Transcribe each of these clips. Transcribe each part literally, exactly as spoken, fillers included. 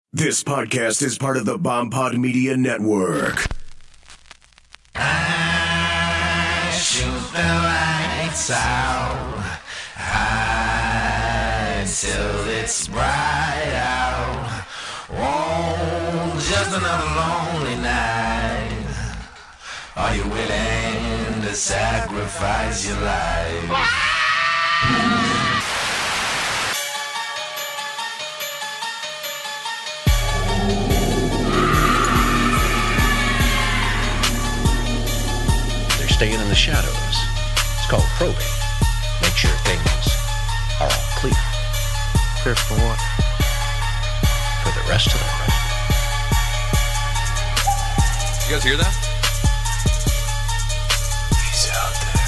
This podcast is part of the BombPod Media Network. I shoot the lights out high till it's bright out. Oh, just another lonely night. Are you willing to sacrifice your life? Staying in the shadows. It's called probing. Make sure things are all clear. Clear for what? For the rest of the rest. You guys hear that? He's out there.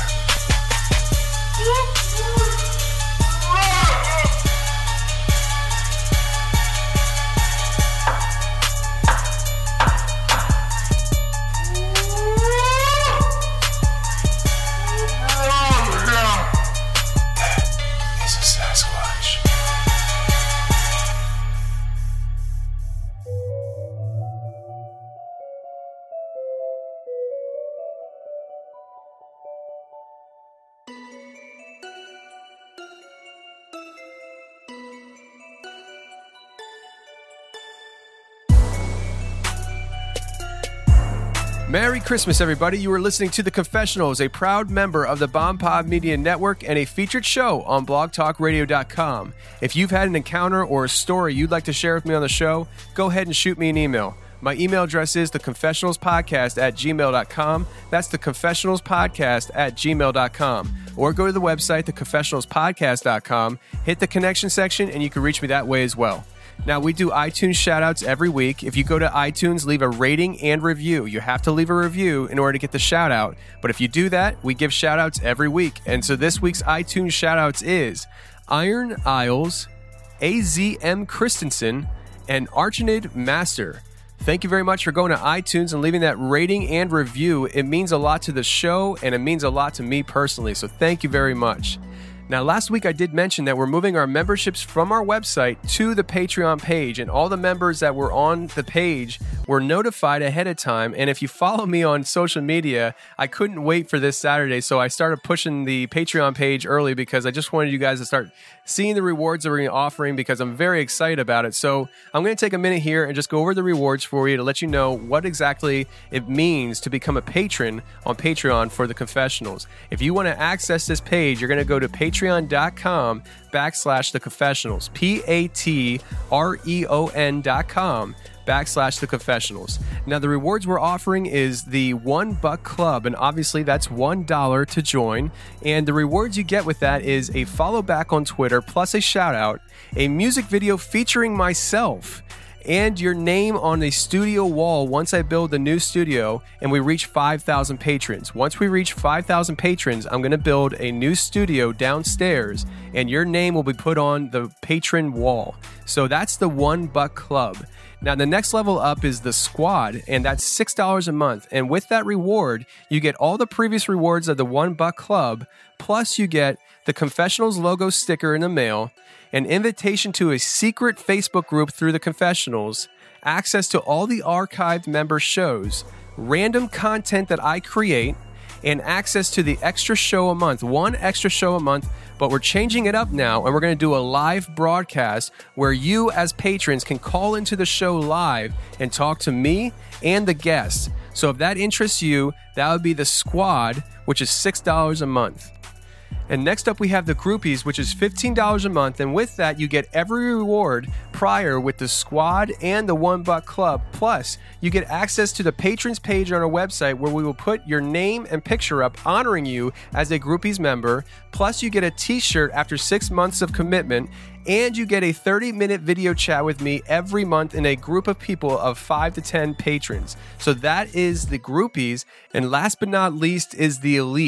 Merry Christmas, everybody. You are listening to The Confessionals, a proud member of the BombPod Media Network and a featured show on blog talk radio dot com. If you've had an encounter or a story you'd like to share with me on the show, go ahead and shoot me an email. My email address is theconfessionalspodcast at gmail dot com. That's theconfessionalspodcast at gmail dot com. Or go to the website, the confessionals podcast dot com, hit the connection section, and you can reach me that way as well. Now, we do iTunes shout-outs every week. If you go to iTunes, leave a rating and review. You have to leave a review in order to get the shout-out. But if you do that, we give shout-outs every week. And so this week's iTunes shout-outs is Iron Isles, A Z M Christensen, and Archinid Master. Thank you very much for going to iTunes and leaving that rating and review. It means a lot to the show, and it means a lot to me personally. So thank you very much. Now, last week I did mention that we're moving our memberships from our website to the Patreon page, and all the members that were on the page were notified ahead of time. And if you follow me on social media, I couldn't wait for this Saturday, so I started pushing the Patreon page early because I just wanted you guys to start seeing the rewards that we're offering because I'm very excited about it. So I'm going to take a minute here and just go over the rewards for you to let you know what exactly it means to become a patron on Patreon for The Confessionals. If you want to access this page, you're going to go to patreon dot com backslash The Confessionals, P A T R E O N dot com backslash The Confessionals. Now, the rewards we're offering is the One Buck Club, and obviously that's one dollar to join. And the rewards you get with that is a follow back on Twitter, plus a shout out, a music video featuring myself, and your name on the studio wall once I build the new studio and we reach five thousand patrons. Once we reach five thousand patrons, I'm going to build a new studio downstairs, and your name will be put on the patron wall. So that's the One Buck Club. Now, the next level up is the Squad, and that's six dollars a month. And with that reward, you get all the previous rewards of the One Buck Club, plus you get the Confessionals logo sticker in the mail, an invitation to a secret Facebook group through the Confessionals, access to all the archived member shows, random content that I create, and access to the extra show a month, one extra show a month. But we're changing it up now, and we're going to do a live broadcast where you as patrons can call into the show live and talk to me and the guests. So if that interests you, that would be the Squad, which is six dollars a month. And next up, we have the Groupies, which is fifteen dollars a month. And with that, you get every reward prior with the Squad and the One Buck Club. Plus, you get access to the patrons page on our website where we will put your name and picture up honoring you as a Groupies member. Plus, you get a t-shirt after six months of commitment. And you get a thirty minute video chat with me every month in a group of people of five to ten patrons. So that is the Groupies. And last but not least is the Elite.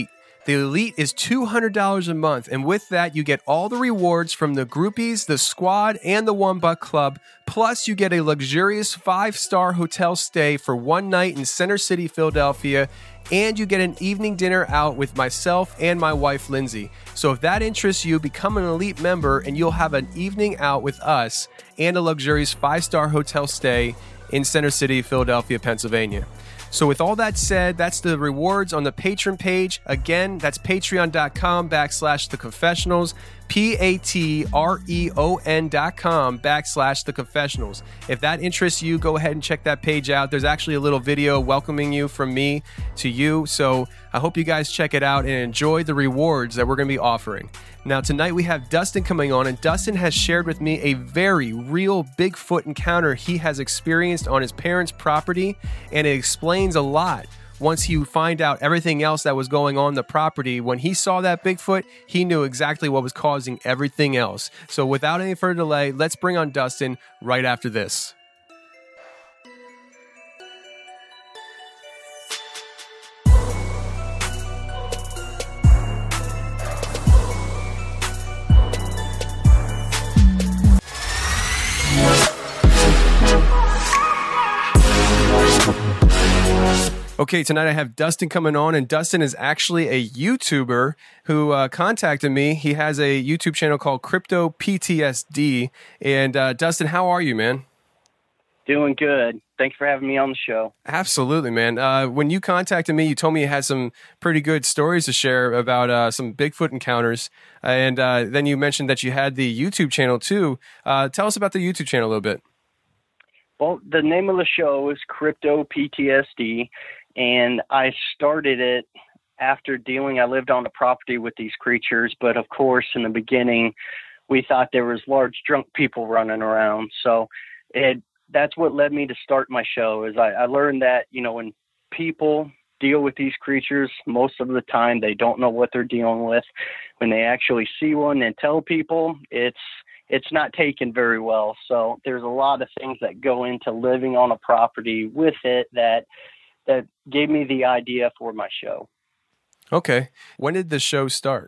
The Elite is two hundred dollars a month, and with that, you get all the rewards from the groupies, the squad, and the One Buck Club. Plus, you get a luxurious five-star hotel stay for one night in Center City, Philadelphia, and you get an evening dinner out with myself and my wife, Lindsay. So if that interests you, become an Elite member, and you'll have an evening out with us and a luxurious five-star hotel stay in Center City, Philadelphia, Pennsylvania. So with all that said, that's the rewards on the Patreon page. Again, that's patreon.com backslash the confessionals, P-A-T-R-E-O-N dot com backslash the confessionals. If that interests you, go ahead and check that page out. There's actually a little video welcoming you from me to you. So I hope you guys check it out and enjoy the rewards that we're going to be offering. Now, tonight we have Dustin coming on, and Dustin has shared with me a very real Bigfoot encounter he has experienced on his parents' property, and it explains a lot. Once you find out everything else that was going on the property, when he saw that Bigfoot, he knew exactly what was causing everything else. So without any further delay, let's bring on Dustin right after this. Okay, tonight I have Dustin coming on, and Dustin is actually a YouTuber who uh, contacted me. He has a YouTube channel called Crypto P T S D. And uh, Dustin, how are you, man? Doing good. Thanks for having me on the show. Absolutely, man. Uh, when you contacted me, you told me you had some pretty good stories to share about uh, some Bigfoot encounters. And uh, then you mentioned that you had the YouTube channel too. Uh, tell us about the YouTube channel a little bit. Well, the name of the show is Crypto P T S D. And I started it after dealing, I lived on a property with these creatures, but of course, in the beginning, we thought there was large drunk people running around. So it, that's what led me to start my show, is I, I learned that, you know, when people deal with these creatures, most of the time, they don't know what they're dealing with. When they actually see one and tell people, it's, it's not taken very well. So there's a lot of things that go into living on a property with it that that gave me the idea for my show. Okay. When did the show start?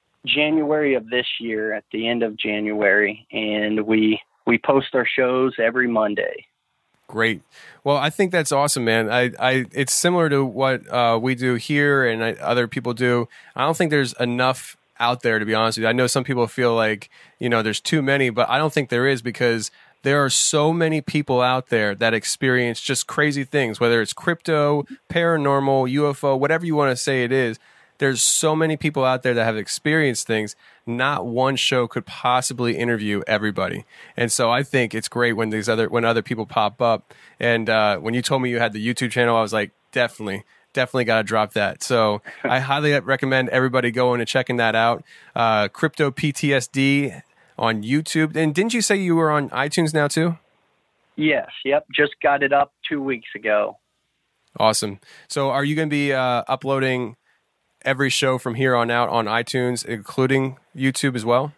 January of this year, at the end of January, and we we post our shows every Monday. Great. Well, I think that's awesome, man. I, I it's similar to what uh, we do here and I, other people do. I don't think there's enough out there, to be honest with you. I know some people feel like, you know, there's too many, but I don't think there is, because there are so many people out there that experience just crazy things, whether it's crypto, paranormal, U F O, whatever you want to say it is. There's so many people out there that have experienced things. Not one show could possibly interview everybody. And so I think it's great when these other when other people pop up. And uh, when you told me you had the YouTube channel, I was like, definitely, definitely got to drop that. So I highly recommend everybody going and checking that out. Uh, Crypto P T S D on YouTube. And didn't you say you were on iTunes now too? Yes. Yep. Just got it up two weeks ago. Awesome. So are you going to be uh, uploading every show from here on out on iTunes, including YouTube as well?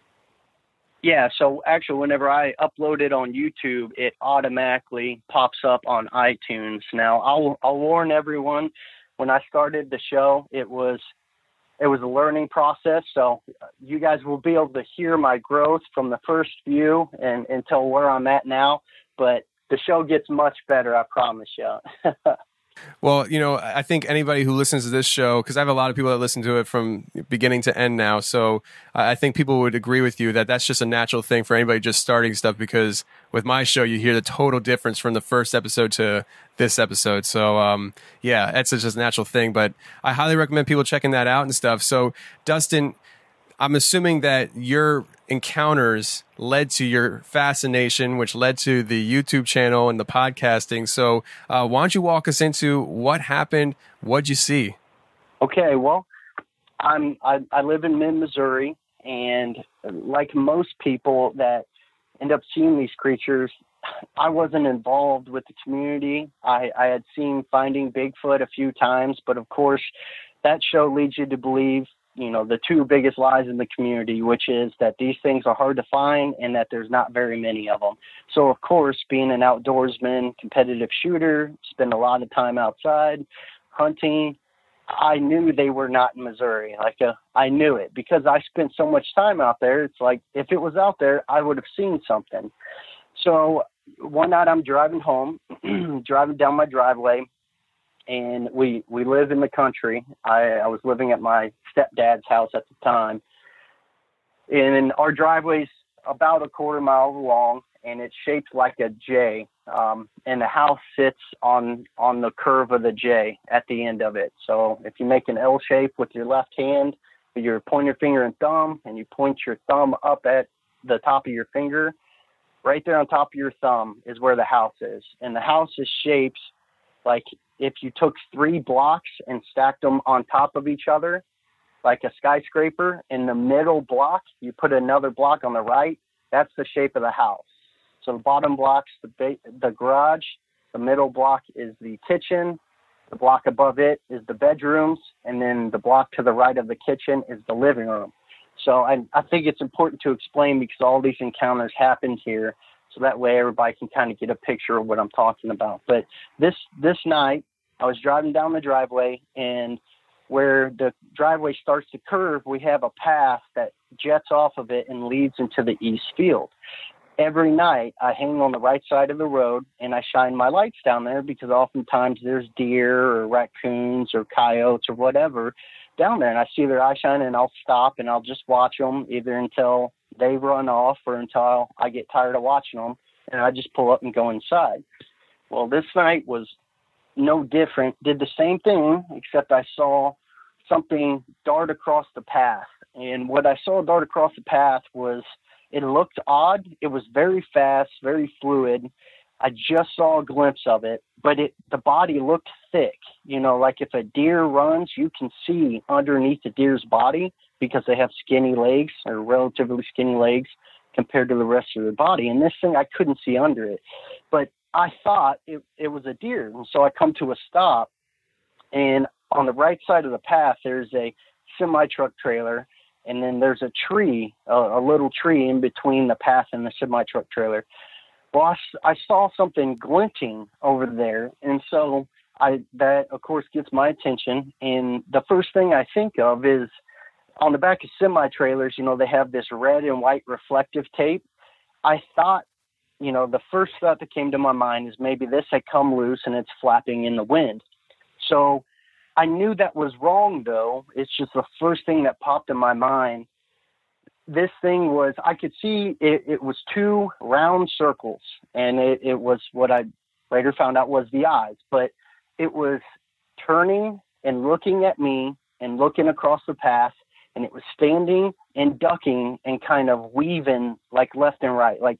Yeah. So actually, whenever I upload it on YouTube, it automatically pops up on iTunes. Now, I'll, I'll warn everyone, when I started the show, it was It was a learning process, so you guys will be able to hear my growth from the first view and until where I'm at now, but the show gets much better, I promise you. Well, you know, I think anybody who listens to this show, because I have a lot of people that listen to it from beginning to end now, so I think people would agree with you that that's just a natural thing for anybody just starting stuff, because with my show, you hear the total difference from the first episode to this episode. So, um, yeah, that's just a natural thing, but I highly recommend people checking that out and stuff. So, Dustin, I'm assuming that your encounters led to your fascination, which led to the YouTube channel and the podcasting. So uh, why don't you walk us into what happened? What'd you see? Okay, well, I'm, I, I live in Mid, Missouri, and like most people that end up seeing these creatures, I wasn't involved with the community. I, I had seen Finding Bigfoot a few times, but of course, that show leads you to believe, you know, the two biggest lies in the community, which is that these things are hard to find and that there's not very many of them. So, of course, being an outdoorsman, competitive shooter, spend a lot of time outside, hunting, I knew they were not in Missouri. Like, uh, I knew it because I spent so much time out there. It's like, if it was out there, I would have seen something. So one night I'm driving home, driving down my driveway, and we, we live in the country. I, I was living at my stepdad's house at the time. And our driveway's about a quarter mile long, and it's shaped like a J. Um, and the house sits on, on the curve of the J at the end of it. So if you make an L shape with your left hand, with your pointer finger and thumb, and you point your thumb up at the top of your finger, right there on top of your thumb is where the house is. And the house is shaped like if you took three blocks and stacked them on top of each other, like a skyscraper. In the middle block, you put another block on the right. That's the shape of the house. So the bottom block's the ba- the garage. The middle block is the kitchen. The block above it is the bedrooms. And then the block to the right of the kitchen is the living room. So I, I think it's important to explain because all these encounters happened here. So that way everybody can kind of get a picture of what I'm talking about. But this, this night I was driving down the driveway, and where the driveway starts to curve, we have a path that jets off of it and leads into the east field. Every night I hang on the right side of the road and I shine my lights down there because oftentimes there's deer or raccoons or coyotes or whatever down there. And I see their eye shine, and I'll stop and I'll just watch them either until they run off or until I get tired of watching them, and I just pull up and go inside. Well, this night was no different. Did the same thing, except I saw something dart across the path. And what I saw dart across the path was, it looked odd. It was very fast, very fluid. I just saw a glimpse of it, but it, the body looked thick. You know, like if a deer runs, you can see underneath the deer's body because they have skinny legs, or relatively skinny legs compared to the rest of their body. And this thing, I couldn't see under it, but I thought it, it was a deer. And so I come to a stop, and on the right side of the path, there's a semi-truck trailer. And then there's a tree, a, a little tree in between the path and the semi-truck trailer. Well, I, I saw something glinting over there. And so I, that, of course, gets my attention. And the first thing I think of is on the back of semi-trailers, you know, they have this red and white reflective tape. I thought, you know, the first thought that came to my mind is maybe this had come loose and it's flapping in the wind. So I knew that was wrong, though. It's just the first thing that popped in my mind. This thing was, I could see it, it was two round circles, and it, it was what I later found out was the eyes. But it was turning and looking at me and looking across the path, and it was standing and ducking and kind of weaving like left and right. Like,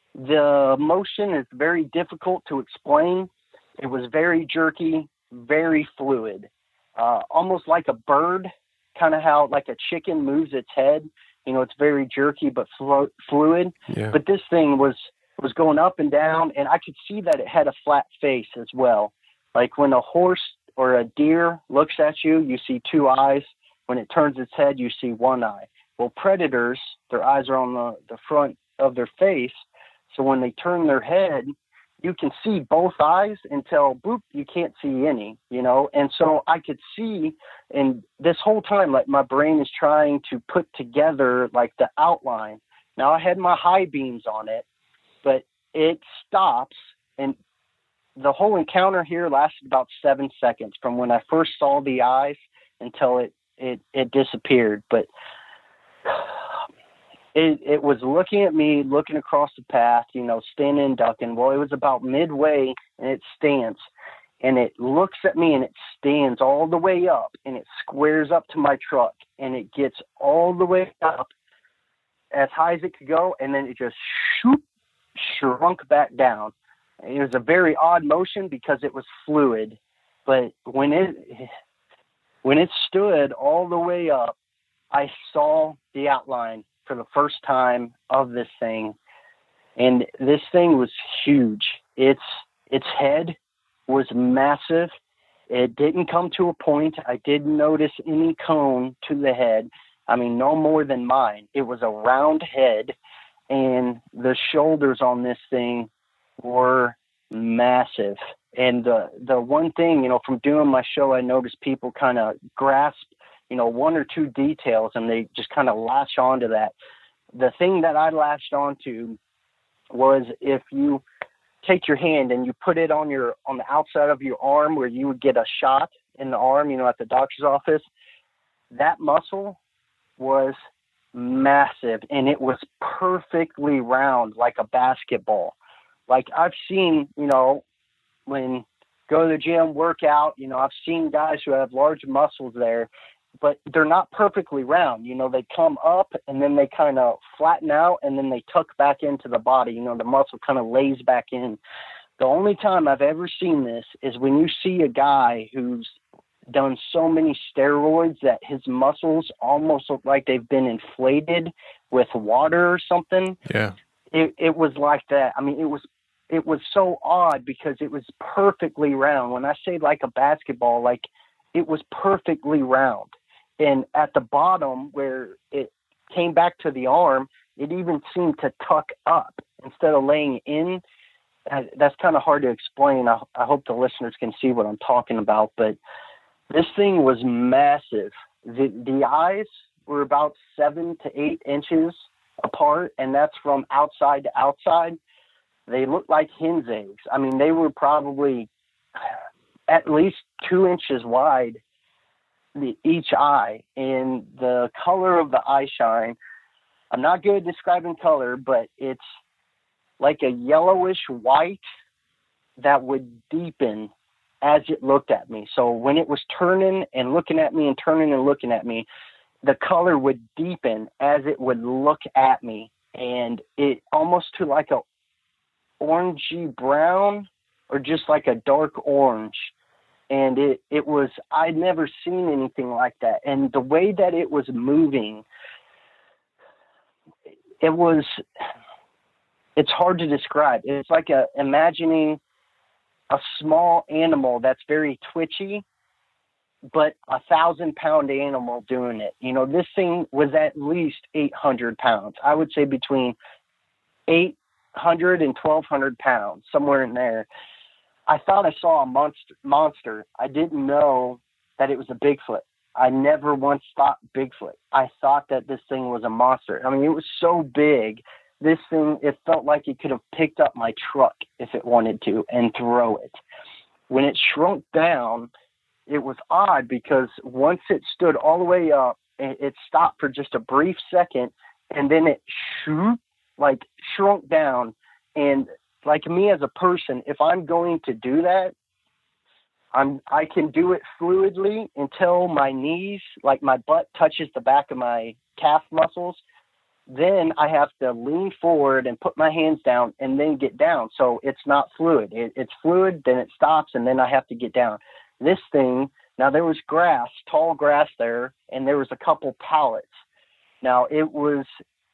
the motion is very difficult to explain. It was very jerky, very fluid. Uh, almost like a bird, kind of how like a chicken moves its head. You know, it's very jerky but flo- fluid. Yeah. But this thing was was going up and down, and I could see that it had a flat face as well. Like when a horse or a deer looks at you, you see two eyes. When it turns its head, you see one eye. Well, predators, their eyes are on the, the front of their face, so when they turn their head, you can see both eyes until, boop, you can't see any, you know? And so I could see, and this whole time, like, my brain is trying to put together, like, the outline. Now, I had my high beams on it, but it stops, and the whole encounter here lasted about seven seconds from when I first saw the eyes until it, it, it disappeared. But It, it was looking at me, looking across the path, you know, standing and ducking. Well, it was about midway in its stance, and it looks at me and it stands all the way up, and it squares up to my truck, and it gets all the way up as high as it could go, and then it just shoop, shrunk back down. It was a very odd motion because it was fluid, but when it when it stood all the way up, I saw the outline for the first time of this thing, and this thing was huge. Its its head was massive. It didn't come to a point. I didn't notice any cone to the head. I mean, no more than mine. It was a round head, and the shoulders on this thing were massive. And the the one thing, you know, from doing my show, I noticed people kind of grasp, you know, one or two details, and they just kind of latch onto that. The thing that I latched onto was if you take your hand and you put it on your on the outside of your arm where you would get a shot in the arm, you know, at the doctor's office, that muscle was massive, and it was perfectly round like a basketball. Like I've seen, you know, when go to the gym, work out, you know, I've seen guys who have large muscles there, but they're not perfectly round. You know, they come up and then they kind of flatten out and then they tuck back into the body. You know, the muscle kind of lays back in. The only time I've ever seen this is when you see a guy who's done so many steroids that his muscles almost look like they've been inflated with water or something. Yeah. It, it was like that. I mean, it was It was so odd because it was perfectly round. When I say like a basketball, like it was perfectly round. And at the bottom where it came back to the arm, it even seemed to tuck up instead of laying in. That's kind of hard to explain. I, I hope the listeners can see what I'm talking about. But this thing was massive. The, the eyes were about seven to eight inches apart, and that's from outside to outside. They looked like hen's eggs. I mean, they were probably at least two inches wide, the, each eye. And the color of the eye shine, I'm not good at describing color, but it's like a yellowish white that would deepen as it looked at me. So when it was turning and looking at me and turning and looking at me, the color would deepen as it would look at me. And it almost to like a orangey brown or just like a dark orange. And it, it was, I'd never seen anything like that. And the way that it was moving, it was, it's hard to describe. It's like a, imagining a small animal that's very twitchy, but a thousand pound animal doing it. You know, this thing was at least eight hundred pounds. I would say between eight hundred and twelve hundred pounds, somewhere in there. I thought I saw a monster monster. I didn't know that it was a Bigfoot. I never once thought Bigfoot. I thought that this thing was a monster. I mean, it was so big. This thing, it felt like it could have picked up my truck if it wanted to and throw it. When it shrunk down, it was odd because once it stood all the way up, it stopped for just a brief second, and then it shoot, like shrunk down. And like me as a person, if I'm going to do that, I'm, I can do it fluidly until my knees, like my butt touches the back of my calf muscles. Then I have to lean forward and put my hands down and then get down. So it's not fluid. It, it's fluid, then it stops, and then I have to get down. This thing, now there was grass, tall grass there, and there was a couple pallets. Now it was,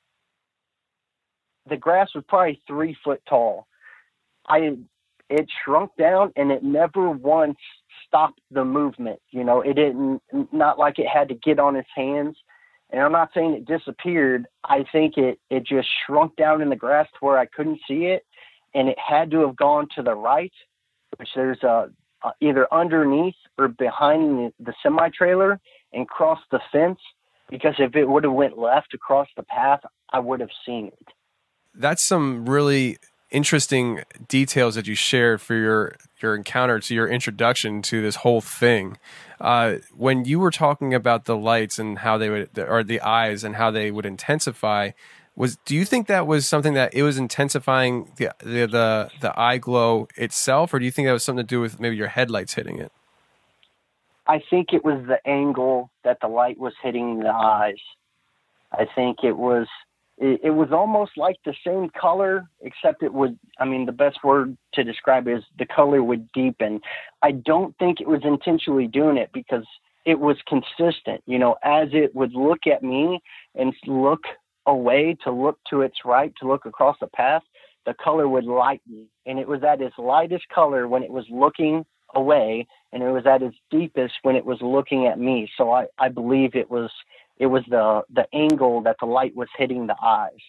the grass was probably three foot tall. I, it shrunk down and it never once stopped the movement. You know, it didn't, not like it had to get on its hands. And I'm not saying it disappeared. I think it, it just shrunk down in the grass to where I couldn't see it. And it had to have gone to the right, which there's a, a either underneath or behind the, the semi-trailer, and crossed the fence. Because if it would have went left across the path, I would have seen it. That's some really interesting details that you shared for your, your encounter, to your introduction to this whole thing. Uh, when you were talking about the lights and how they would, or the eyes and how they would intensify, was, do you think that was something that it was intensifying the, the, the, the eye glow itself, or do you think that was something to do with maybe your headlights hitting it? I think it was the angle that the light was hitting the eyes. I think it was, it, it was almost like the same color, except it would, I mean, the best word to describe it is the color would deepen. I don't think it was intentionally doing it because it was consistent. You know, as it would look at me and look away to look to its right, to look across the path, the color would lighten. And it was at its lightest color when it was looking away, and it was at its deepest when it was looking at me. So I, I believe it was it was the the angle that the light was hitting the eyes.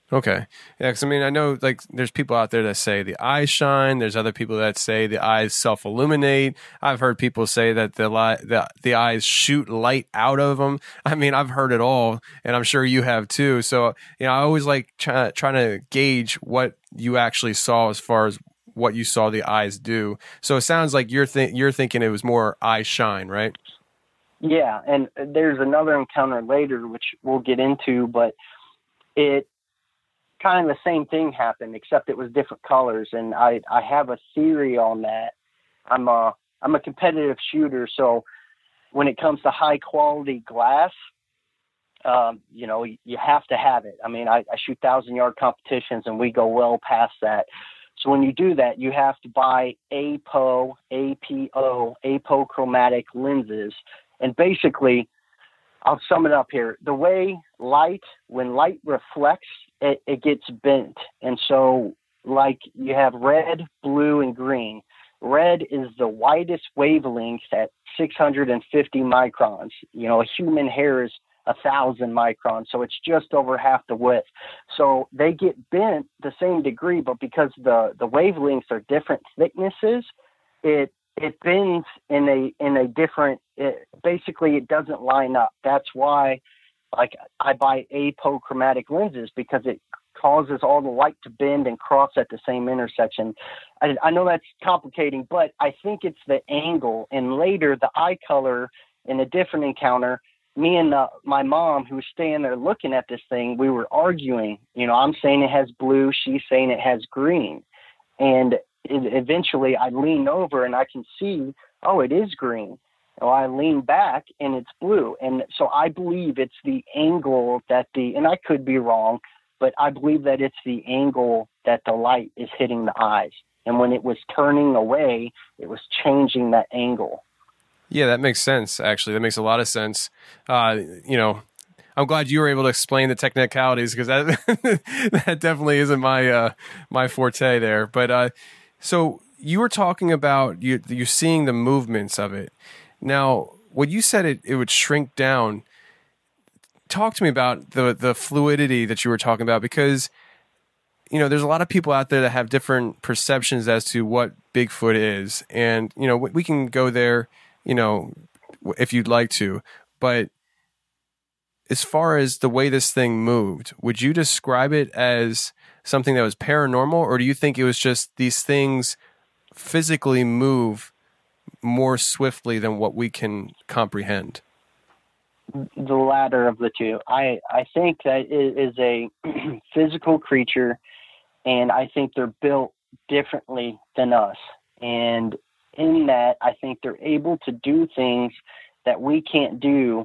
Okay. Yeah, because I mean, I know like there's people out there that say the eyes shine. There's other people that say the eyes self-illuminate. I've heard people say that the li- the the eyes shoot light out of them. I mean, I've heard it all, and I'm sure you have too. So, you know, I always like try, trying to gauge what you actually saw as far as what you saw the eyes do. So it sounds like you're th- you're thinking it was more eye shine, right? Yeah, and there's another encounter later, which we'll get into, but it kind of the same thing happened, except it was different colors. And I, I have a theory on that. I'm a, I'm a competitive shooter. So when it comes to high quality glass, um, you know, you, you have to have it. I mean, I, I shoot thousand yard competitions and we go well past that. So when you do that, you have to buy A P O, A P O, apochromatic lenses. And basically, I'll sum it up here. The way light, when light reflects, it, it gets bent. And so like you have red, blue, and green. Red is the widest wavelength at six hundred fifty microns. You know, a human hair is a thousand microns. So it's just over half the width. So they get bent the same degree, but because the, the wavelengths are different thicknesses, it it bends in a in a different, it, basically it doesn't line up. That's why like I buy apochromatic lenses, because it causes all the light to bend and cross at the same intersection. I, I know that's complicating, but I think it's the angle. And later the eye color in a different encounter, me and uh, my mom, who was staying there looking at this thing, we were arguing. You know, I'm saying it has blue, she's saying it has green. And it, eventually I lean over and I can see, oh, it is green. So I lean back and it's blue. And so I believe it's the angle that the, and I could be wrong, but I believe that it's the angle that the light is hitting the eyes. And when it was turning away, it was changing that angle. Yeah, that makes sense, actually. That makes a lot of sense. Uh, you know, I'm glad you were able to explain the technicalities, because that that definitely isn't my uh, my forte there. But uh, so you were talking about you you seeing the movements of it. Now, when you said it, it would shrink down, talk to me about the the fluidity that you were talking about, because, you know, there's a lot of people out there that have different perceptions as to what Bigfoot is. And, you know, we can go there, you know, if you'd like to. But as far as the way this thing moved, would you describe it as something that was paranormal, or do you think it was just these things physically move more swiftly than what we can comprehend? The latter of the two. I, I think that it is a physical creature, and I think they're built differently than us. And in that, I think they're able to do things that we can't do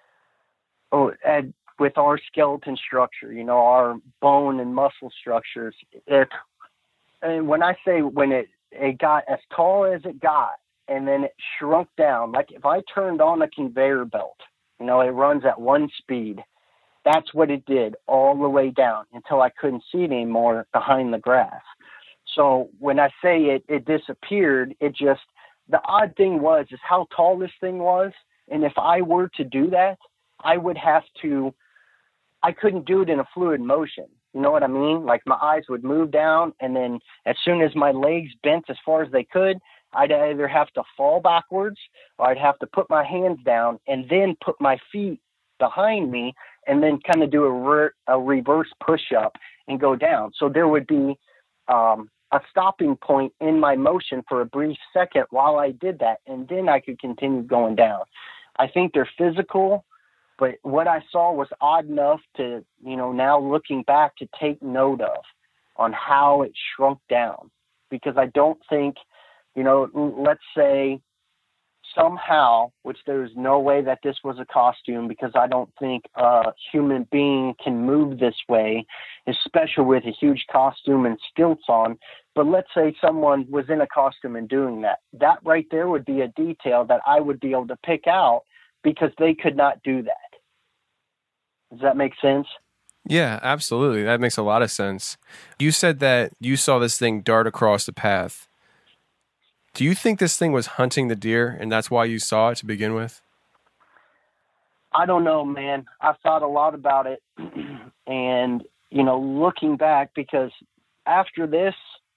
oh, and with our skeleton structure, you know, our bone and muscle structures. If, and when I say when it, it got as tall as it got, and then it shrunk down, like if I turned on a conveyor belt, you know, it runs at one speed. That's what it did all the way down until I couldn't see it anymore behind the grass. So when I say it, it disappeared, it just, the odd thing was, is how tall this thing was. And if I were to do that, I would have to, I couldn't do it in a fluid motion. You know what I mean? Like my eyes would move down, and then as soon as my legs bent as far as they could, I'd either have to fall backwards, or I'd have to put my hands down and then put my feet behind me and then kind of do a, re- a reverse push-up and go down. So there would be um, a stopping point in my motion for a brief second while I did that, and then I could continue going down. I think they're physical, but what I saw was odd enough to, you know, now looking back, to take note of on how it shrunk down. Because I don't think, you know, let's say somehow, which there's no way that this was a costume, because I don't think a human being can move this way, especially with a huge costume and stilts on. But let's say someone was in a costume and doing that. That right there would be a detail that I would be able to pick out, because they could not do that. Does that make sense? Yeah, absolutely. That makes a lot of sense. You said that you saw this thing dart across the path. Do you think this thing was hunting the deer, and that's why you saw it to begin with? I don't know, man. I've thought a lot about it, and you know, looking back, because after this,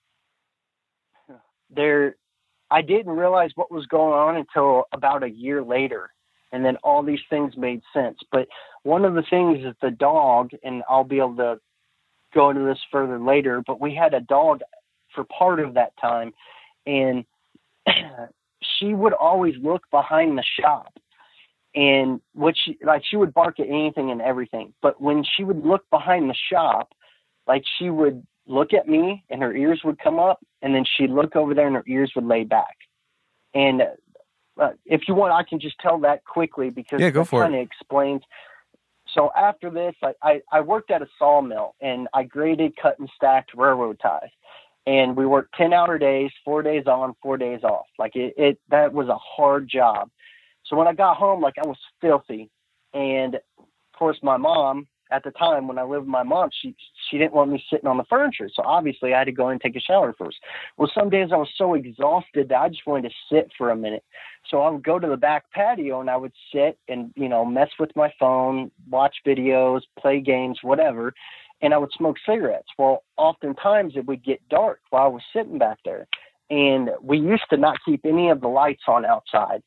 there, I didn't realize what was going on until about a year later. And then all these things made sense. But one of the things is the dog, and I'll be able to go into this further later, but we had a dog for part of that time. And she would always look behind the shop. And what she, like, she would bark at anything and everything. But when she would look behind the shop, like, she would look at me and her ears would come up, and then she'd look over there and her ears would lay back. And uh, if you want, I can just tell that quickly, because yeah, go it for kind of it. explains. So after this, I, I, I worked at a sawmill, and I graded, cut, and stacked railroad ties. And we worked ten hour days, four days on, four days off. Like it, it, that was a hard job. So when I got home, like, I was filthy. And of course, my mom at the time, when I lived with my mom, she, she didn't want me sitting on the furniture. So obviously I had to go and take a shower first. Well, some days I was so exhausted that I just wanted to sit for a minute. So I would go to the back patio and I would sit and, you know, mess with my phone, watch videos, play games, whatever. And I would smoke cigarettes. Well, oftentimes it would get dark while I was sitting back there. And we used to not keep any of the lights on outside.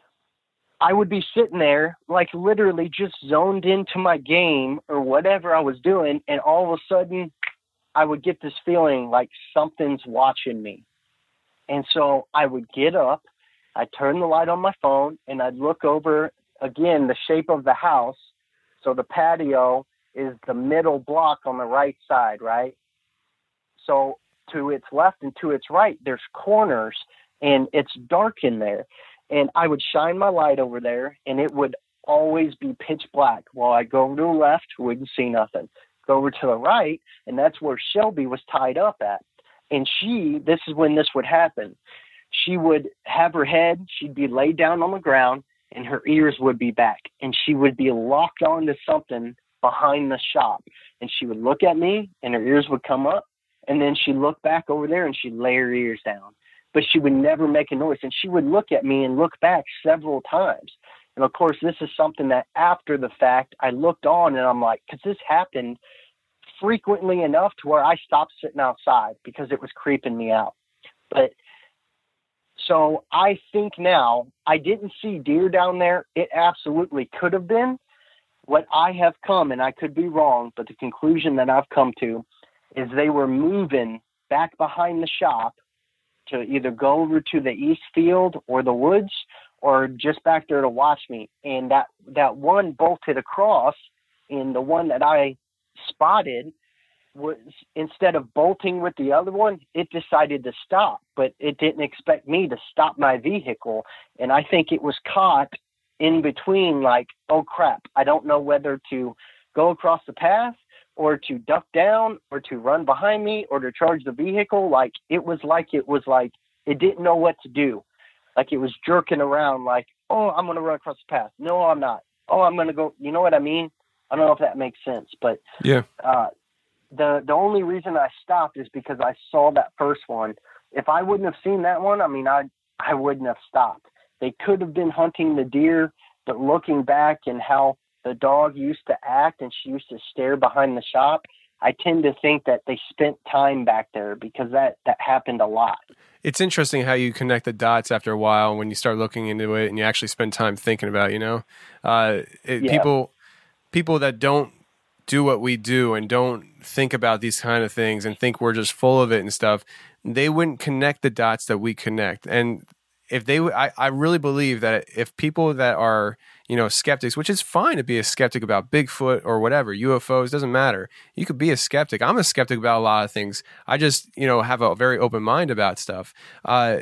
I would be sitting there, like, literally just zoned into my game or whatever I was doing. And all of a sudden I would get this feeling like something's watching me. And so I would get up, I'd turn the light on my phone, and I'd look over, again, the shape of the house. So the patio is the middle block on the right side, right? So to its left and to its right, there's corners, and it's dark in there. And I would shine my light over there, and it would always be pitch black. Well, I'd go over to the left, wouldn't see nothing. Go over to the right, and that's where Shelby was tied up at. And she, this is when this would happen. She would have her head, she'd be laid down on the ground, and her ears would be back. And she would be locked onto something behind the shop. And she would look at me, and her ears would come up, and then she'd look back over there, and she'd lay her ears down. But she would never make a noise. And she would look at me and look back several times. And of course, this is something that after the fact, I looked on and I'm like, because this happened frequently enough to where I stopped sitting outside because it was creeping me out. But so I think now, I didn't see deer down there. It absolutely could have been. What I have come, and I could be wrong, but the conclusion that I've come to is they were moving back behind the shop to either go over to the east field or the woods, or just back there to watch me. And that, that one bolted across, and the one that I spotted was, instead of bolting with the other one, it decided to stop, but it didn't expect me to stop my vehicle. And I think it was caught in between, like, oh crap, I don't know whether to go across the path or to duck down, or to run behind me, or to charge the vehicle. Like, it was like, it was like, it didn't know what to do. Like, it was jerking around like, oh, I'm going to run across the path. No, I'm not. Oh, I'm going to go. You know what I mean? I don't know if that makes sense, but yeah. Uh, the, the only reason I stopped is because I saw that first one. If I wouldn't have seen that one, I mean, I, I wouldn't have stopped. They could have been hunting the deer, but looking back and how the dog used to act and she used to stare behind the shop, I tend to think that they spent time back there, because that, that happened a lot. It's interesting how you connect the dots after a while when you start looking into it and you actually spend time thinking about it, you know? Uh, it, yeah. People people that don't do what we do and don't think about these kind of things and think we're just full of it and stuff, they wouldn't connect the dots that we connect. And if they, I, I really believe that if people that are, you know, skeptics, which is fine to be a skeptic about Bigfoot or whatever, U F Os, doesn't matter. You could be a skeptic. I'm a skeptic about a lot of things. I just, you know, have a very open mind about stuff. Uh,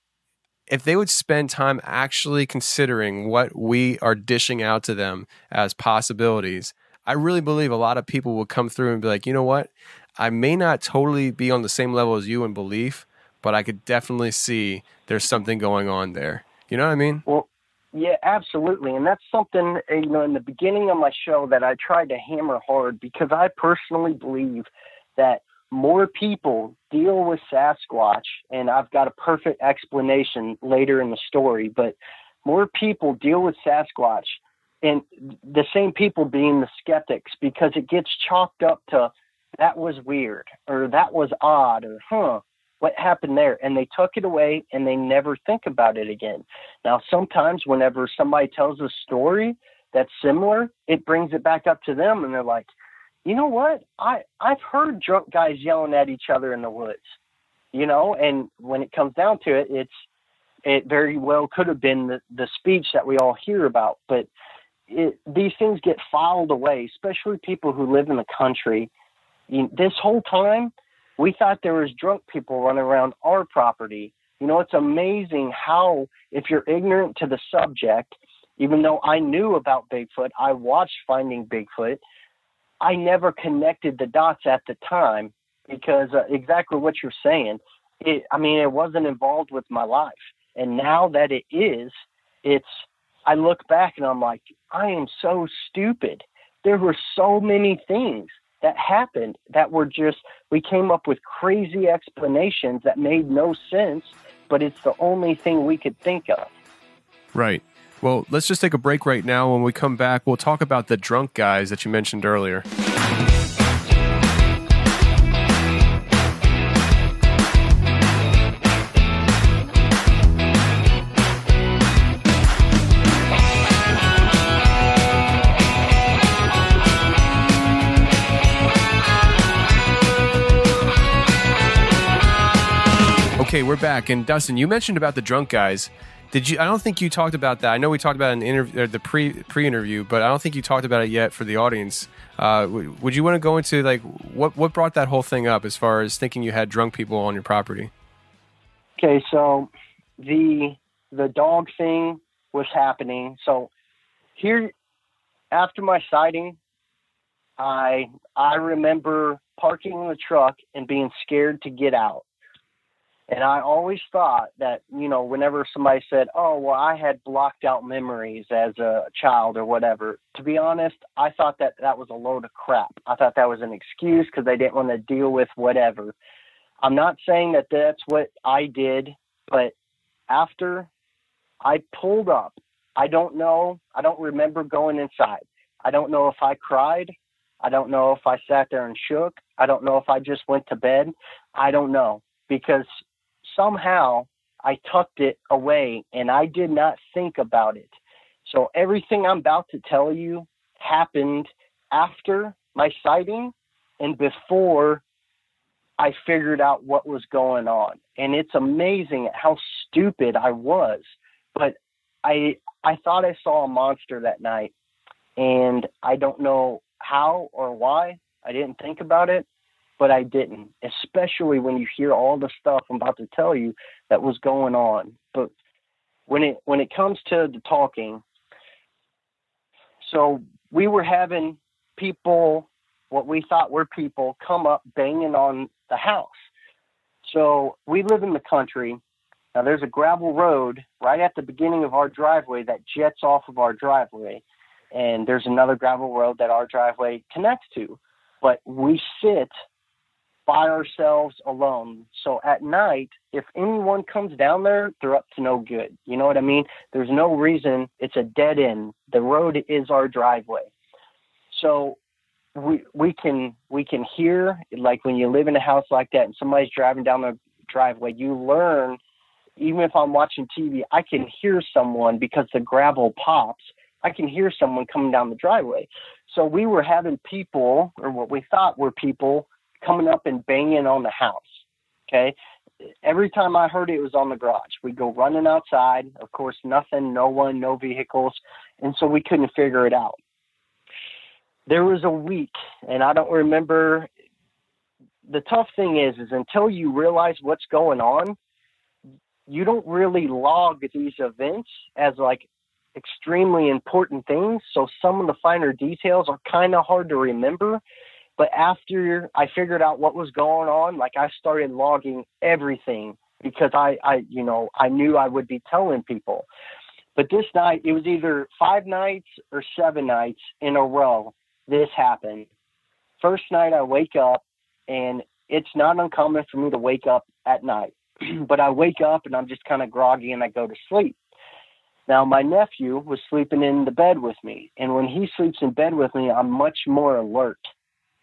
if they would spend time actually considering what we are dishing out to them as possibilities, I really believe a lot of people will come through and be like, you know what? I may not totally be on the same level as you in belief, but I could definitely see there's something going on there. You know what I mean? Well, yeah, absolutely. And that's something, you know, in the beginning of my show that I tried to hammer hard, because I personally believe that more people deal with Sasquatch, and I've got a perfect explanation later in the story, but more people deal with Sasquatch, and the same people being the skeptics, because it gets chalked up to that was weird, or that was odd, or huh, what happened there? And they took it away and they never think about it again. Now, sometimes whenever somebody tells a story that's similar, it brings it back up to them and they're like, you know what? I, I've heard drunk guys yelling at each other in the woods, you know, and when it comes down to it, it's, it very well could have been the, the speech that we all hear about, but it, these things get filed away, especially people who live in the country. You, this whole time, we thought there was drunk people running around our property. You know, it's amazing how, if you're ignorant to the subject, even though I knew about Bigfoot, I watched Finding Bigfoot, I never connected the dots at the time because uh, exactly what you're saying, it, I mean, it wasn't involved with my life. And now that it is, it's, I look back and I'm like, I am so stupid. There were so many things that happened that were just, we came up with crazy explanations that made no sense, but it's the only thing we could think of. Right. Well, let's just take a break right now. When we come back, we'll talk about the drunk guys that you mentioned earlier. Okay, we're back. And Dustin, you mentioned about the drunk guys. Did you? I don't think you talked about that. I know we talked about it in the interview, or the pre pre interview, but I don't think you talked about it yet for the audience. Uh, w- would you want to go into like what what brought that whole thing up as far as thinking you had drunk people on your property? Okay, so the the dog thing was happening. So here, after my sighting, I I remember parking in the truck and being scared to get out. And I always thought that, you know, whenever somebody said, oh, well, I had blocked out memories as a child or whatever, to be honest, I thought that that was a load of crap. I thought that was an excuse because they didn't want to deal with whatever. I'm not saying that that's what I did, but after I pulled up, I don't know. I don't remember going inside. I don't know if I cried. I don't know if I sat there and shook. I don't know if I just went to bed. I don't know, because somehow I tucked it away and I did not think about it. So everything I'm about to tell you happened after my sighting and before I figured out what was going on. And it's amazing how stupid I was. But I I thought I saw a monster that night, and I don't know how or why. I didn't think about it. But I didn't, especially when you hear all the stuff I'm about to tell you that was going on. But when it when it comes to the talking, so we were having people, what we thought were people, come up banging on the house. So we live in the country. Now there's a gravel road right at the beginning of our driveway that jets off of our driveway. And there's another gravel road that our driveway connects to. But we sit by ourselves alone. So at night, if anyone comes down there, they're up to no good. You know what I mean? There's no reason. It's a dead end. The road is our driveway. So we we can we can hear, like when you live in a house like that and somebody's driving down the driveway, you learn, even if I'm watching T V, I can hear someone because the gravel pops. I can hear someone coming down the driveway. So we were having people, or what we thought were people, coming up and banging on the house. Okay. Every time I heard it, it was on the garage. We'd go running outside. Of course, nothing, no one, no vehicles. And so we couldn't figure it out. There was a week, and I don't remember. The tough thing is, is until you realize what's going on, you don't really log these events as like extremely important things. So some of the finer details are kind of hard to remember. But after I figured out what was going on, like I started logging everything because I, I, you know, I knew I would be telling people. But this night, it was either five nights or seven nights in a row this happened. First night I wake up, and it's not uncommon for me to wake up at night. But I wake up and I'm just kind of groggy and I go to sleep. Now, my nephew was sleeping in the bed with me. And when he sleeps in bed with me, I'm much more alert.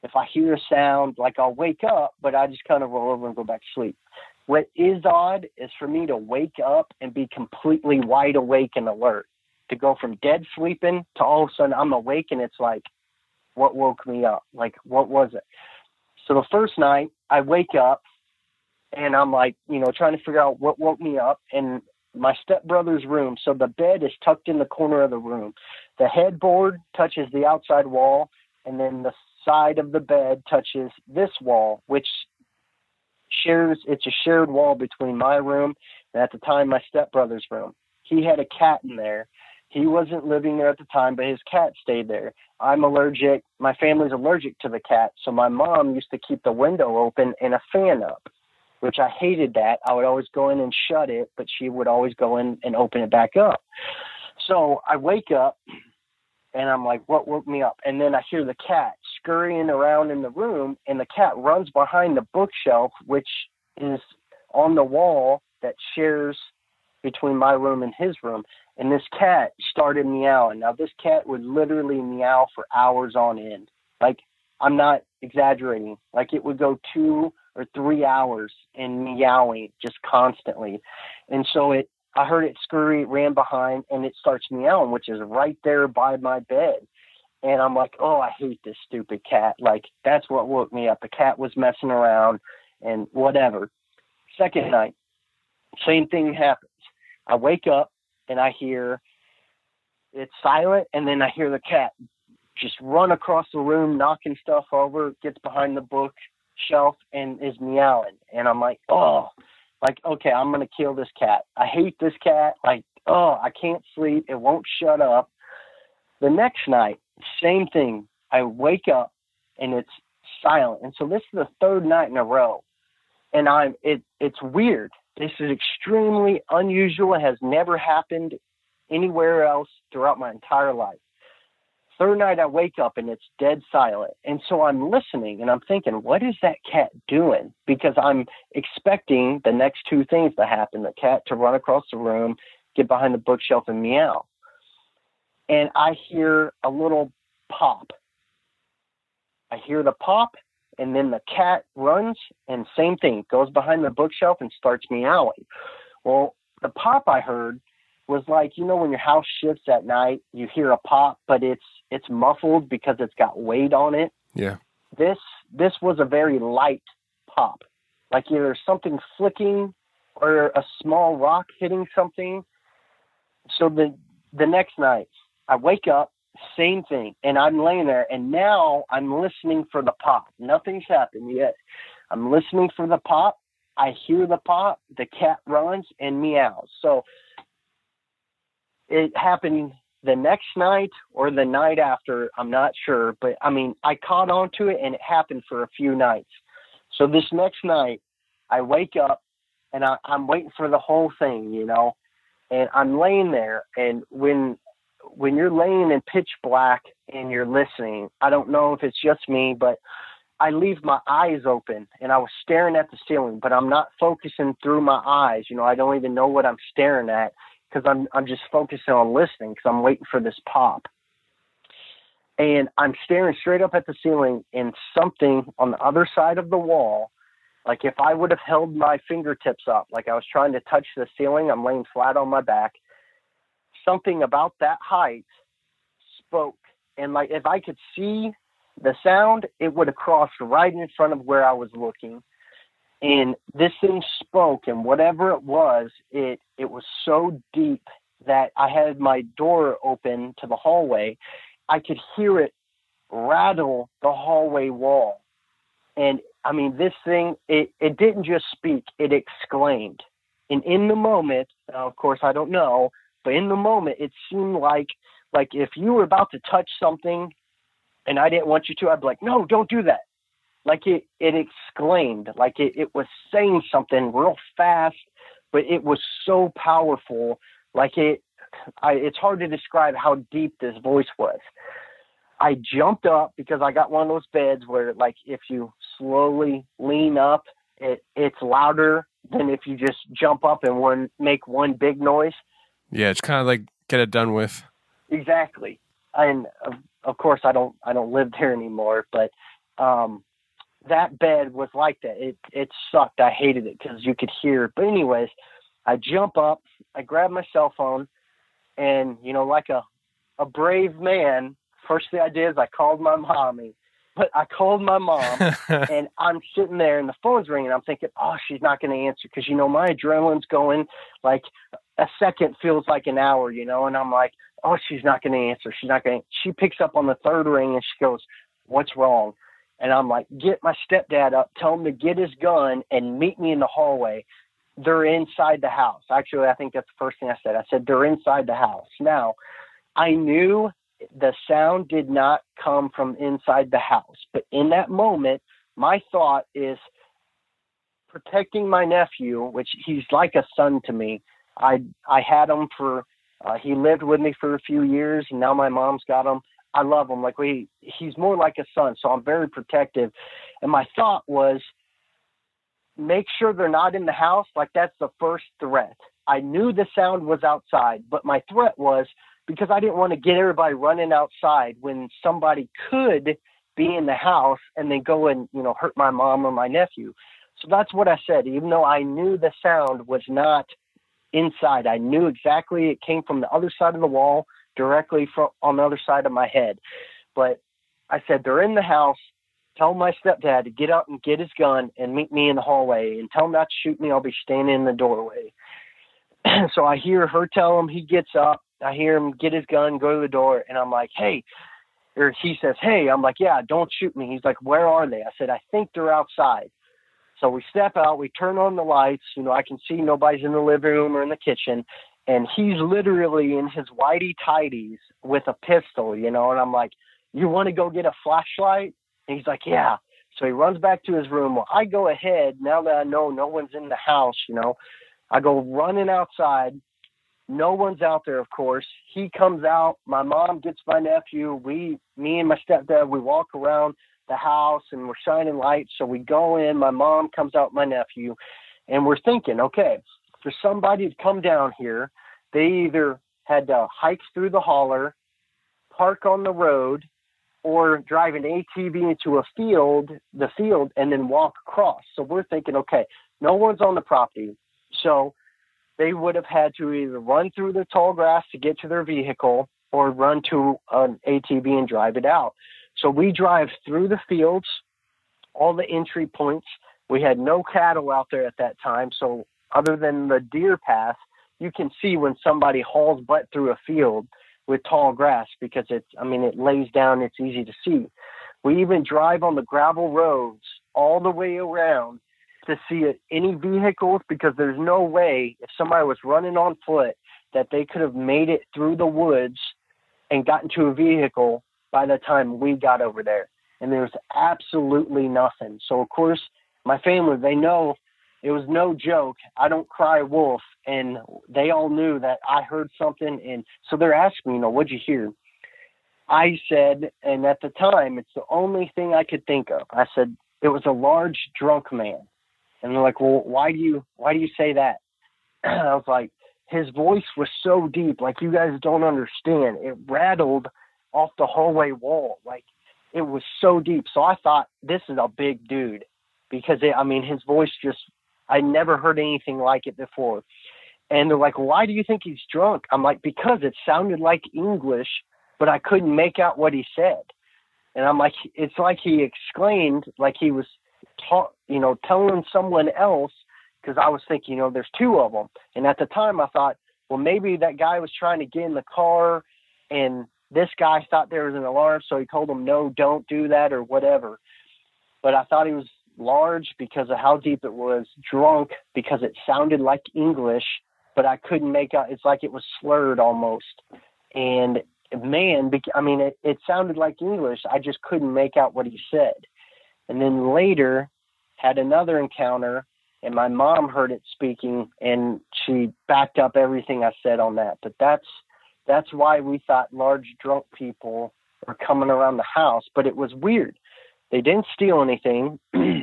if I hear a sound, like I'll wake up, but I just kind of roll over and go back to sleep. What is odd is for me to wake up and be completely wide awake and alert, to go from dead sleeping to all of a sudden I'm awake, and it's like, what woke me up? Like, what was it? So the first night I wake up and I'm like, you know, trying to figure out what woke me up, and my stepbrother's room. So the bed is tucked in the corner of the room. The headboard touches the outside wall, and then the side of the bed touches this wall, which shares, it's a shared wall between my room and at the time my stepbrother's room. He had a cat in there. He wasn't living there at the time, but his cat stayed there. I'm allergic. My family's allergic to the cat. So my mom used to keep the window open and a fan up, which I hated that. I would always go in and shut it, but she would always go in and open it back up. So I wake up and I'm like, what woke me up? And then I hear the cat scurrying around in the room, and the cat runs behind the bookshelf, which is on the wall that shares between my room and his room. And this cat started meowing. Now, this cat would literally meow for hours on end. Like, I'm not exaggerating. Like, it would go two or three hours in meowing just constantly. And so it, I heard it scurry, ran behind, and it starts meowing, which is right there by my bed. And I'm like, oh, I hate this stupid cat. Like, that's what woke me up. The cat was messing around and whatever. Second night, same thing happens. I wake up and I hear it's silent, and then I hear the cat just run across the room, knocking stuff over, gets behind the bookshelf and is meowing. And I'm like, oh, like, okay, I'm going to kill this cat. I hate this cat. Like, oh, I can't sleep. It won't shut up. The next night, same thing. I wake up and it's silent. And so this is the third night in a row. And I'm, it, it's weird. This is extremely unusual. It has never happened anywhere else throughout my entire life. Third night I wake up and it's dead silent. And so I'm listening and I'm thinking, what is that cat doing? Because I'm expecting the next two things to happen. The cat to run across the room, get behind the bookshelf and meow. And I hear a little pop. I hear the pop, and then the cat runs, and same thing, goes behind the bookshelf and starts meowing. Well, the pop I heard was like, you know, when your house shifts at night, you hear a pop, but it's it's muffled because it's got weight on it. Yeah. This this was a very light pop, like either something flicking or a small rock hitting something. So the the next night, I wake up, same thing, and I'm laying there, and now I'm listening for the pop. Nothing's happened yet. I'm listening for the pop. I hear the pop. The cat runs and meows. So it happened the next night or the night after, I'm not sure. But, I mean, I caught on to it, and it happened for a few nights. So this next night, I wake up, and I, I'm waiting for the whole thing, you know. And I'm laying there, and when when you're laying in pitch black and you're listening, I don't know if it's just me, but I leave my eyes open, and I was staring at the ceiling, but I'm not focusing through my eyes. You know, I don't even know what I'm staring at because I'm I'm just focusing on listening because I'm waiting for this pop. And I'm staring straight up at the ceiling, and something on the other side of the wall, like if I would have held my fingertips up, like I was trying to touch the ceiling, I'm laying flat on my back, something about that height spoke. And like if I could see the sound, it would have crossed right in front of where I was looking. And this thing spoke, and whatever it was, it it was so deep that I had my door open to the hallway. I could hear it rattle the hallway wall. And I mean, this thing, it, it didn't just speak, it exclaimed. And in the moment, now, of course, I don't know, but in the moment, it seemed like, like if you were about to touch something and I didn't want you to, I'd be like, no, don't do that. Like it, it exclaimed, like it, it was saying something real fast, but it was so powerful. Like it, I, it's hard to describe how deep this voice was. I jumped up because I got one of those beds where, like, if you slowly lean up, it it's louder than if you just jump up and one make one big noise. Yeah, it's kind of like get it done with. Exactly. And of, of course, I don't I don't live there anymore, but um, that bed was like that. It, it sucked. I hated it because you could hear it. But anyways, I jump up, I grab my cell phone, and, you know, like a, a brave man, first thing I did is I called my mommy. But I called my mom, and I'm sitting there, and the phone's ringing. I'm thinking, oh, she's not going to answer because, you know, my adrenaline's going. Like, a second feels like an hour, you know, and I'm like, oh, she's not going to answer. She's not going to. She picks up on the third ring, and she goes, what's wrong? And I'm like, get my stepdad up, tell him to get his gun and meet me in the hallway. They're inside the house. Actually, I think that's the first thing I said. I said, they're inside the house. Now, I knew the sound did not come from inside the house. But in that moment, my thought is protecting my nephew, which he's like a son to me. I I had him for, uh, he lived with me for a few years, and now my mom's got him. I love him. Like we, he's more like a son, so I'm very protective. And my thought was, make sure they're not in the house. Like that's the first threat. I knew the sound was outside, but my threat was, because I didn't want to get everybody running outside when somebody could be in the house and then go and, you know, hurt my mom or my nephew. So that's what I said. Even though I knew the sound was not inside, I knew exactly it came from the other side of the wall, directly from on the other side of my head. But I said, they're in the house. Tell my stepdad to get out and get his gun and meet me in the hallway, and tell him not to shoot me. I'll be standing in the doorway. So I hear her tell him, he gets up. I hear him get his gun, go to the door, and I'm like, hey, or he says, hey, I'm like, yeah, don't shoot me. He's like, where are they? I said, I think they're outside. So we step out, we turn on the lights, you know, I can see nobody's in the living room or in the kitchen, and he's literally in his whitey tighties with a pistol, you know, and I'm like, you want to go get a flashlight? And he's like, yeah. So he runs back to his room. Well, I go ahead, now that I know no one's in the house, you know, I go running outside. No one's out there, of course. He comes out. My mom gets my nephew. We, me and my stepdad, we walk around the house and we're shining lights. So we go in. My mom comes out, my nephew, and we're thinking, okay, for somebody to come down here, they either had to hike through the holler, park on the road, or drive an A T V into a field, the field, and then walk across. So we're thinking, okay, no one's on the property. So they would have had to either run through the tall grass to get to their vehicle or run to an A T V and drive it out. So we drive through the fields, all the entry points. We had no cattle out there at that time. So other than the deer path, you can see when somebody hauls butt through a field with tall grass because it's, I mean, it lays down, it's easy to see. We even drive on the gravel roads all the way around to see it, any vehicles, because there's no way if somebody was running on foot that they could have made it through the woods and gotten to a vehicle by the time we got over there. And there was absolutely nothing. So of course my family, they know it was no joke. I don't cry wolf. And they all knew that I heard something. And so they're asking me, you know, what'd you hear? I said, and at the time, it's the only thing I could think of. I said, it was a large drunk man. And they're like, well, why do you, why do you say that? I was like, his voice was so deep. Like, you guys don't understand. It rattled off the hallway wall. Like, it was so deep. So I thought, this is a big dude because it, I mean, his voice just, I never heard anything like it before. And they're like, why do you think he's drunk? I'm like, because it sounded like English, but I couldn't make out what he said. And I'm like, it's like he exclaimed, like he was, ta- you know, telling someone else, because I was thinking, you know, there's two of them. And at the time I thought, well, maybe that guy was trying to get in the car and this guy thought there was an alarm. So he told him, no, don't do that or whatever. But I thought he was large because of how deep it was, drunk because it sounded like English, but I couldn't make out. It's like it was slurred almost. And man, I mean, it, it sounded like English. I just couldn't make out what he said. And then later had another encounter, and my mom heard it speaking, and she backed up everything I said on that. But that's that's why we thought large drunk people were coming around the house. But it was weird. They didn't steal anything.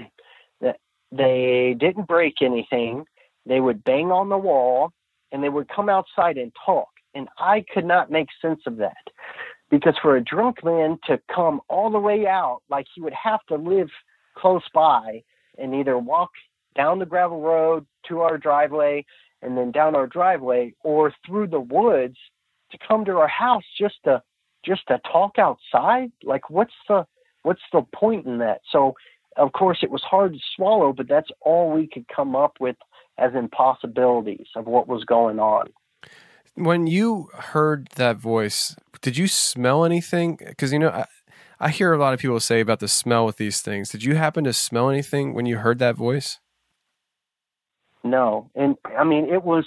They didn't break anything. They would bang on the wall, and they would come outside and talk. And I could not make sense of that. because for a drunk man to come all the way out, like he would have to live close by and either walk down the gravel road to our driveway and then down our driveway or through the woods to come to our house just to just to talk outside. Like, what's the what's the point in that? So of course it was hard to swallow, but that's all we could come up with as impossibilities of what was going on. When you heard that voice, did you smell anything? Because, you know, I, I hear a lot of people say about the smell with these things. Did you happen to smell anything when you heard that voice? No. And I mean, it was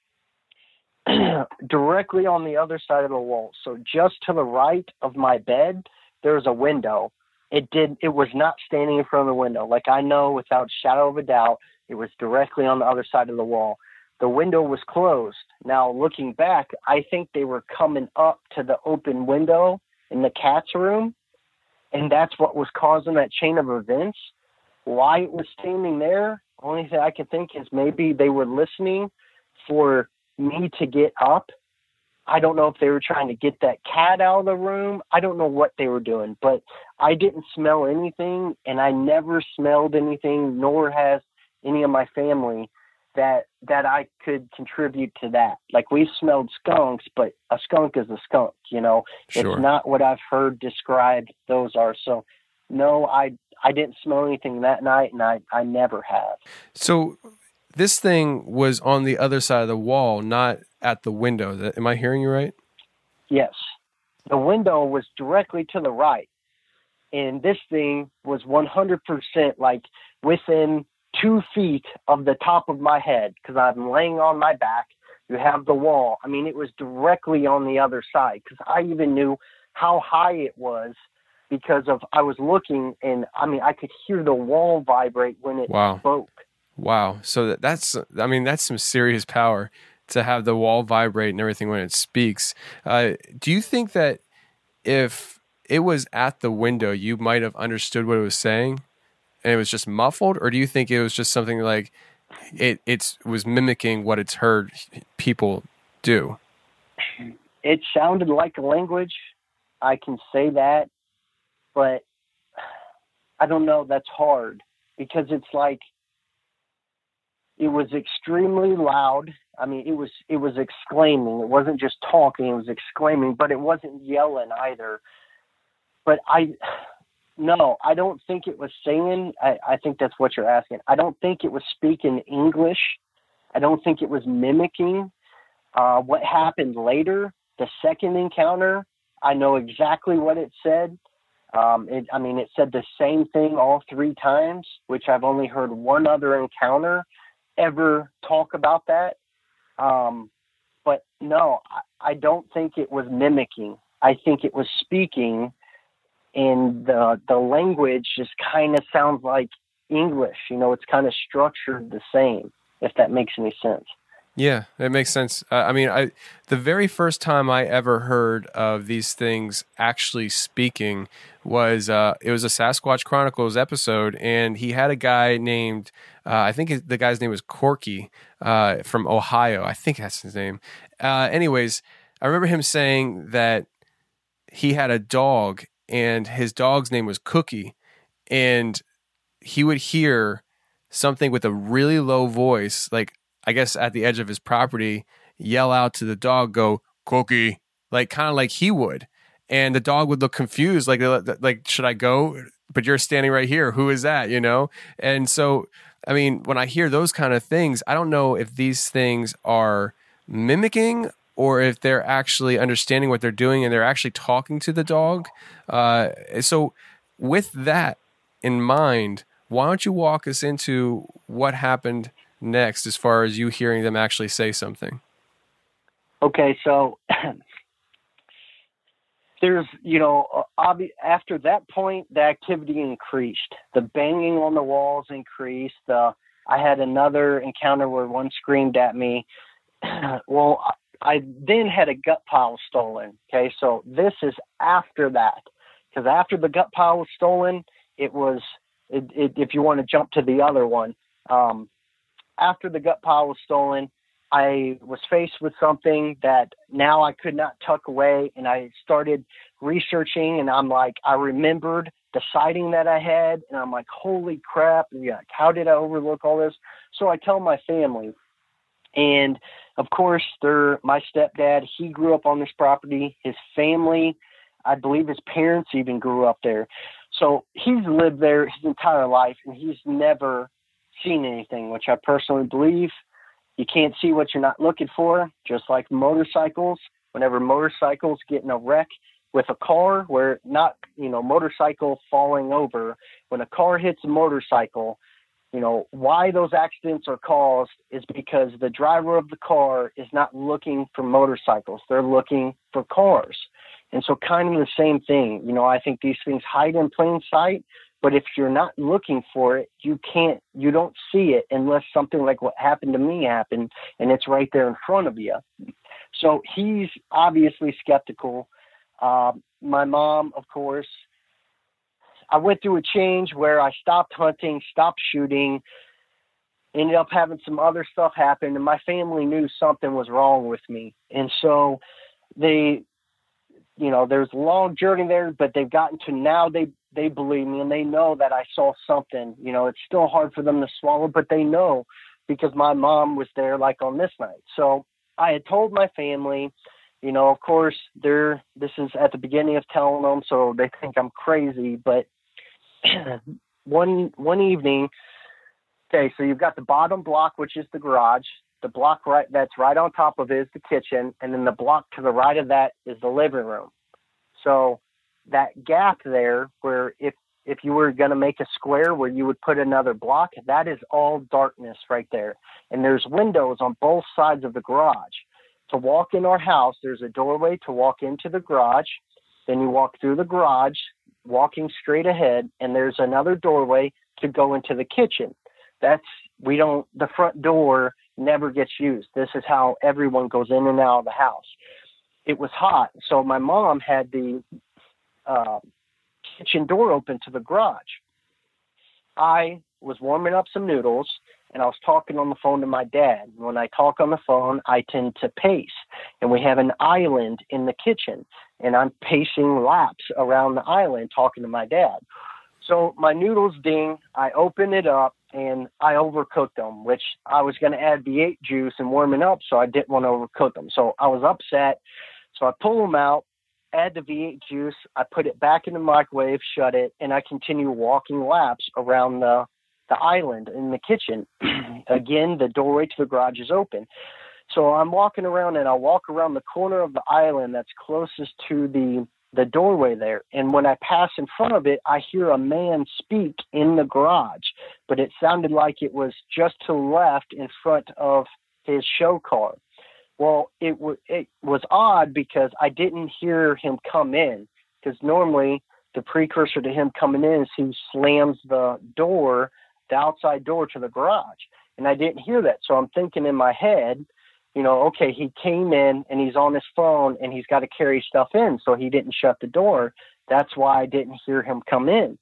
directly on the other side of the wall. So just to the right of my bed, there's a window. It did. It was not standing in front of the window. Like, I know without shadow of a doubt, it was directly on the other side of the wall. The window was closed. Now, looking back, I think they were coming up to the open window in the cat's room, and that's what was causing that chain of events. Why it was standing there, only thing I can think is maybe they were listening for me to get up. I don't know if they were trying to get that cat out of the room. I don't know what they were doing, but I didn't smell anything, and I never smelled anything, nor has any of my family, that that I could contribute to that. Like, we smelled skunks, but a skunk is a skunk, you know. Sure. It's not what I've heard described those are. So no, I I didn't smell anything that night, and I, I never have. So this thing was on the other side of the wall, not at the window. Am I hearing you right? Yes. The window was directly to the right, and this thing was one hundred percent like within two feet of the top of my head, because I'm laying on my back. You have the wall. I mean, it was directly on the other side, because I even knew how high it was because of I was looking, and I mean, I could hear the wall vibrate when it Wow. spoke. Wow. So that, that's, I mean, that's some serious power to have the wall vibrate and everything when it speaks. Uh, do you think that if it was at the window, you might have understood what it was saying and it was just muffled? Or do you think it was just something like it it's, was mimicking what it's heard people do? It sounded like a language. I can say that, but I don't know. That's hard because it's like, it was extremely loud. I mean, it was, it was exclaiming. It wasn't just talking. It was exclaiming, but it wasn't yelling either. But I, no, I don't think it was singing. I, I think that's what you're asking. I don't think it was speaking English. I don't think it was mimicking. Uh, what happened later, the second encounter, I know exactly what it said. Um, it, I mean, it said the same thing all three times, which I've only heard one other encounter ever talk about that. Um, but no, I, I don't think it was mimicking. I think it was speaking, and the the language just kind of sounds like English. You know, it's kind of structured the same, if that makes any sense. Yeah, that makes sense. Uh, I mean, I the very first time I ever heard of these things actually speaking was uh, it was a Sasquatch Chronicles episode, and he had a guy named uh, I think the guy's name was Corky uh, from Ohio. I think that's his name. Uh, anyways, I remember him saying that he had a dog, and his dog's name was Cookie, and he would hear something with a really low voice, like, I guess at the edge of his property, yell out to the dog, go, Cookie, like kind of like he would. And the dog would look confused, like, like, should I go? But you're standing right here. Who is that? You know? And so, I mean, when I hear those kind of things, I don't know if these things are mimicking or if they're actually understanding what they're doing and they're actually talking to the dog. Uh, so with that in mind, why don't you walk us into what happened next as far as you hearing them actually say something? Okay, so there's, you know, obvi- after that point, the activity increased. The banging on the walls increased. Uh, I had another encounter where one screamed at me. Well, I then had a gut pile stolen. Okay, so this is after that. Because after the gut pile was stolen, it was, it, it, if you want to jump to the other one, um, after the gut pile was stolen, I was faced with something that now I could not tuck away, and I started researching, and I'm like, I remembered the sighting that I had, and I'm like, holy crap, yeah, how did I overlook all this? So I tell my family, and of course, they're my stepdad. He grew up on this property. His family, I believe his parents even grew up there. So he's lived there his entire life, and he's never seen anything, which I personally believe. You can't see what you're not looking for, just like motorcycles. Whenever motorcycles get in a wreck with a car, where not, you know, motorcycle falling over, when a car hits a motorcycle, you know, why those accidents are caused is because the driver of the car is not looking for motorcycles. They're looking for cars. And so kind of the same thing. You know, I think these things hide in plain sight, but if you're not looking for it, you can't, you don't see it unless something like what happened to me happened, and it's right there in front of you. So he's obviously skeptical. Uh, my mom, of course, I went through a change where I stopped hunting, stopped shooting, ended up having some other stuff happen, and my family knew something was wrong with me. And so they, you know, there's a long journey there, but they've gotten to now they, they believe me, and they know that I saw something. You know, it's still hard for them to swallow, but they know because my mom was there like on this night. So I had told my family, you know, of course, they're, this is at the beginning of telling them, so they think I'm crazy, but one one evening, okay, so you've got the bottom block, which is the garage. The block right that's right on top of it is the kitchen, and then the block to the right of that is the living room. So that gap there, where if if you were going to make a square where you would put another block, that is all darkness right there. And there's windows on both sides of the garage. To walk in our house, there's a doorway to walk into the garage. Then you walk through the garage, walking straight ahead, and there's another doorway to go into the kitchen. That's, we don't, the front door never gets used. This is how everyone goes in and out of the house. It was hot, so my mom had the uh, kitchen door open to the garage. I was warming up some noodles, and I was talking on the phone to my dad. When I talk on the phone, I tend to pace, and we have an island in the kitchen, and I'm pacing laps around the island talking to my dad. So my noodles ding, I open it up, and I overcooked them, which I was going to add V eight juice and warm it up, so I didn't want to overcook them. So I was upset, so I pull them out, add the V eight juice, I put it back in the microwave, shut it, and I continue walking laps around the the island in the kitchen. Again, the doorway to the garage is open. So I'm walking around, and I walk around the corner of the island that's closest to the, the doorway there. And when I pass in front of it, I hear a man speak in the garage, but it sounded like it was just to the left in front of his show car. Well, it, w- it was odd because I didn't hear him come in, because normally the precursor to him coming in is he slams the door, the outside door to the garage. And I didn't hear that. So I'm thinking in my head, you know, okay, he came in and he's on his phone and he's got to carry stuff in. So he didn't shut the door. That's why I didn't hear him come in.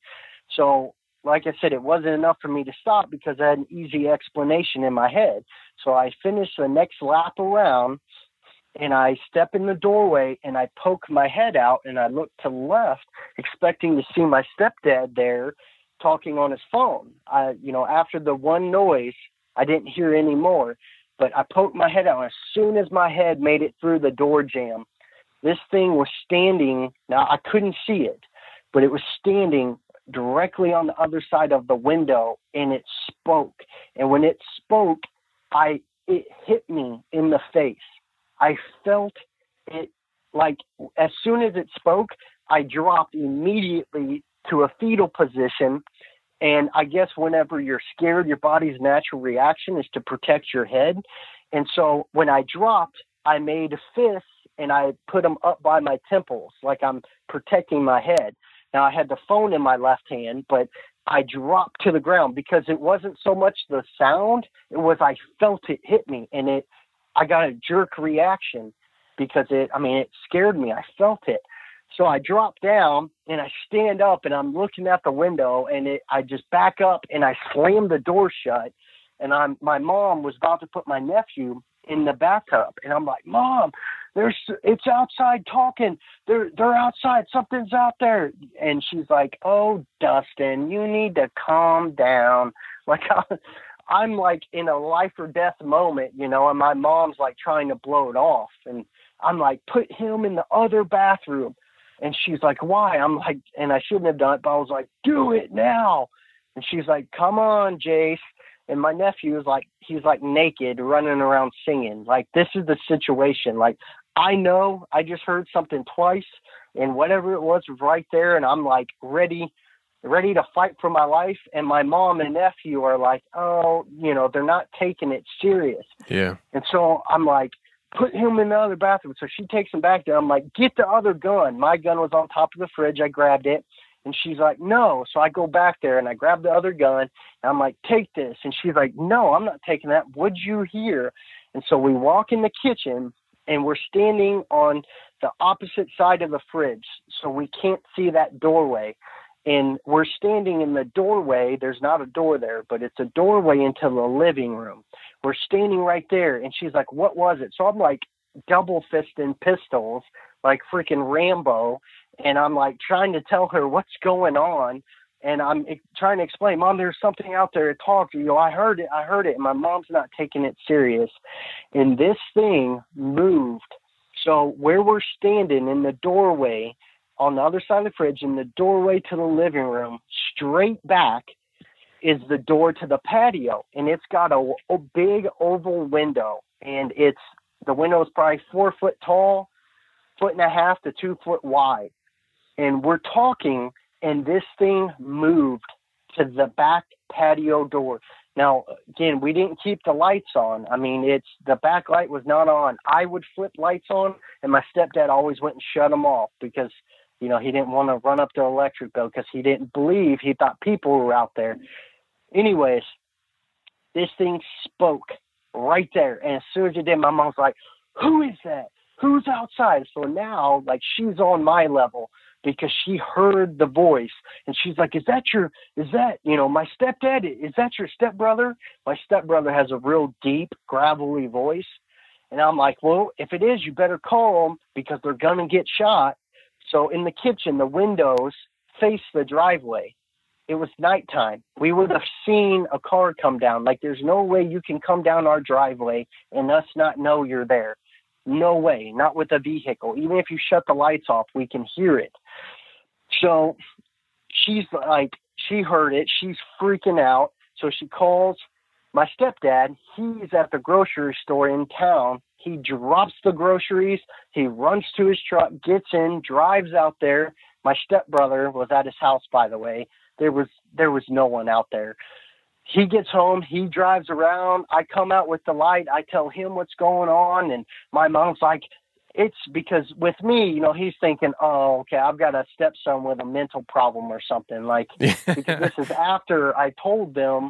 So like I said, it wasn't enough for me to stop because I had an easy explanation in my head. So I finished the next lap around, and I step in the doorway and I poke my head out and I look to the left, expecting to see my stepdad there talking on his phone. I, you know, after the one noise, I didn't hear any more, but I poked my head out. And as soon as my head made it through the door jamb, this thing was standing. Now I couldn't see it, but it was standing directly on the other side of the window, and it spoke. And when it spoke, I, it hit me in the face. I felt it, like as soon as it spoke, I dropped immediately to a fetal position. And I guess whenever you're scared, your body's natural reaction is to protect your head. And so when I dropped, I made a fist and I put them up by my temples, like I'm protecting my head. Now I had the phone in my left hand, but I dropped to the ground because it wasn't so much the sound. It was, I felt it hit me, and it, I got a jerk reaction because it, I mean, it scared me. I felt it. So I drop down and I stand up and I'm looking out the window, and it, I just back up and I slam the door shut. And I'm, my mom was about to put my nephew in the bathtub. And I'm like, Mom, there's, it's outside talking. They're, they're outside. Something's out there. And she's like, oh, Dustin, you need to calm down. Like, I, I'm like in a life or death moment, you know, and my mom's like trying to blow it off. And I'm like, put him in the other bathroom. And she's like, why? I'm like, and I shouldn't have done it, but I was like, do it now. And she's like, come on, Jace. And my nephew is like, he's like naked running around singing. Like, this is the situation. Like, I know I just heard something twice, and whatever it was was right there. And I'm like ready, ready to fight for my life. And my mom and nephew are like, oh, you know, they're not taking it serious. Yeah. And so I'm like, put him in the other bathroom. So she takes him back there. I'm like, get the other gun. My gun was on top of the fridge. I grabbed it. And she's like, no. So I go back there and I grab the other gun. And I'm like, take this. And she's like, no, I'm not taking that. What'd you hear? And so we walk in the kitchen and we're standing on the opposite side of the fridge. So we can't see that doorway. And we're standing in the doorway. There's not a door there, but it's a doorway into the living room. We're standing right there. And she's like, what was it? So I'm like double fisting pistols, like freaking Rambo. And I'm like trying to tell her what's going on. And I'm trying to explain, Mom, there's something out there to talk to you. I heard it. I heard it. And my mom's not taking it serious. And this thing moved. So where we're standing in the doorway, on the other side of the fridge, in the doorway to the living room, straight back is the door to the patio. And it's got a, a big oval window. And it's, the window is probably four foot tall, foot and a half to two foot wide. And we're talking, and this thing moved to the back patio door. Now, again, we didn't keep the lights on. I mean, it's, the back light was not on. I would flip lights on, and my stepdad always went and shut them off because, you know, he didn't want to run up the electric bill because he didn't believe, he thought people were out there. Anyways, this thing spoke right there. And as soon as it did, my mom's like, who is that? Who's outside? So now, like, she's on my level because she heard the voice. And she's like, is that your, is that, you know, my stepdad? Is that your stepbrother? My stepbrother has a real deep, gravelly voice. And I'm like, well, if it is, you better call them because they're going to get shot. So in the kitchen, the windows face the driveway. It was nighttime. We would have seen a car come down. Like, there's no way you can come down our driveway and us not know you're there. No way, not with a vehicle. Even if you shut the lights off, we can hear it. So she's like, she heard it. She's freaking out. So she calls my stepdad. He's at the grocery store in town. He drops the groceries. He runs to his truck, gets in, drives out there. My stepbrother was at his house, by the way. There was, there was no one out there. He gets home, he drives around. I come out with the light. I tell him what's going on. And my mom's like, it's because with me, you know, he's thinking, oh, okay, I've got a stepson with a mental problem or something. Like, because this is after I told them,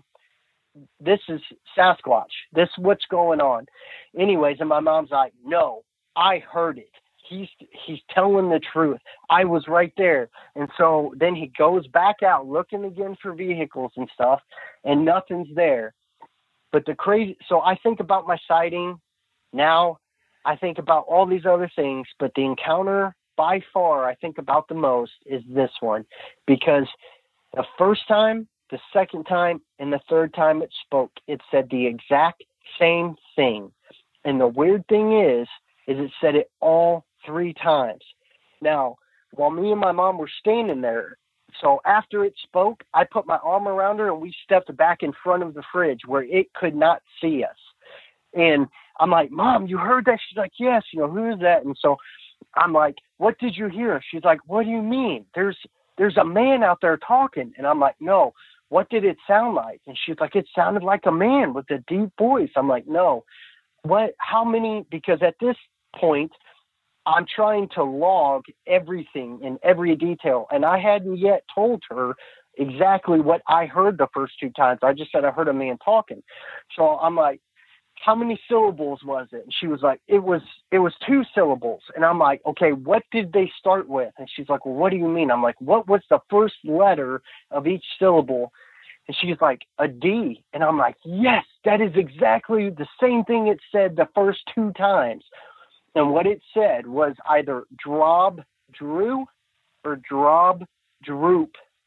this is Sasquatch. This is what's going on. Anyways, and my mom's like, no, I heard it. He's he's telling the truth. I was right there. And so then he goes back out looking again for vehicles and stuff, and nothing's there. But the crazy, so I think about my sighting now. I think about all these other things, but the encounter by far I think about the most is this one, because the first time, the second time, and the third time it spoke, it said the exact same thing. And the weird thing is, is it said it all three times. Now, while me and my mom were standing there, so after it spoke, I put my arm around her and we stepped back in front of the fridge where it could not see us. And I'm like, Mom, you heard that? She's like, yes, you know, who is that? And so I'm like, what did you hear? She's like, what do you mean? There's, there's a man out there talking. And I'm like, no, what did it sound like? And she's like, it sounded like a man with a deep voice. I'm like, no, what, how many, because at this point, I'm trying to log everything in every detail. And I hadn't yet told her exactly what I heard the first two times. I just said I heard a man talking. So I'm like, how many syllables was it? And she was like, it was, it was two syllables. And I'm like, okay, what did they start with? And she's like, well, what do you mean? I'm like, what was the first letter of each syllable? And she's like, a D. And I'm like, yes, that is exactly the same thing it said the first two times. And what it said was either drob drew or drob droop.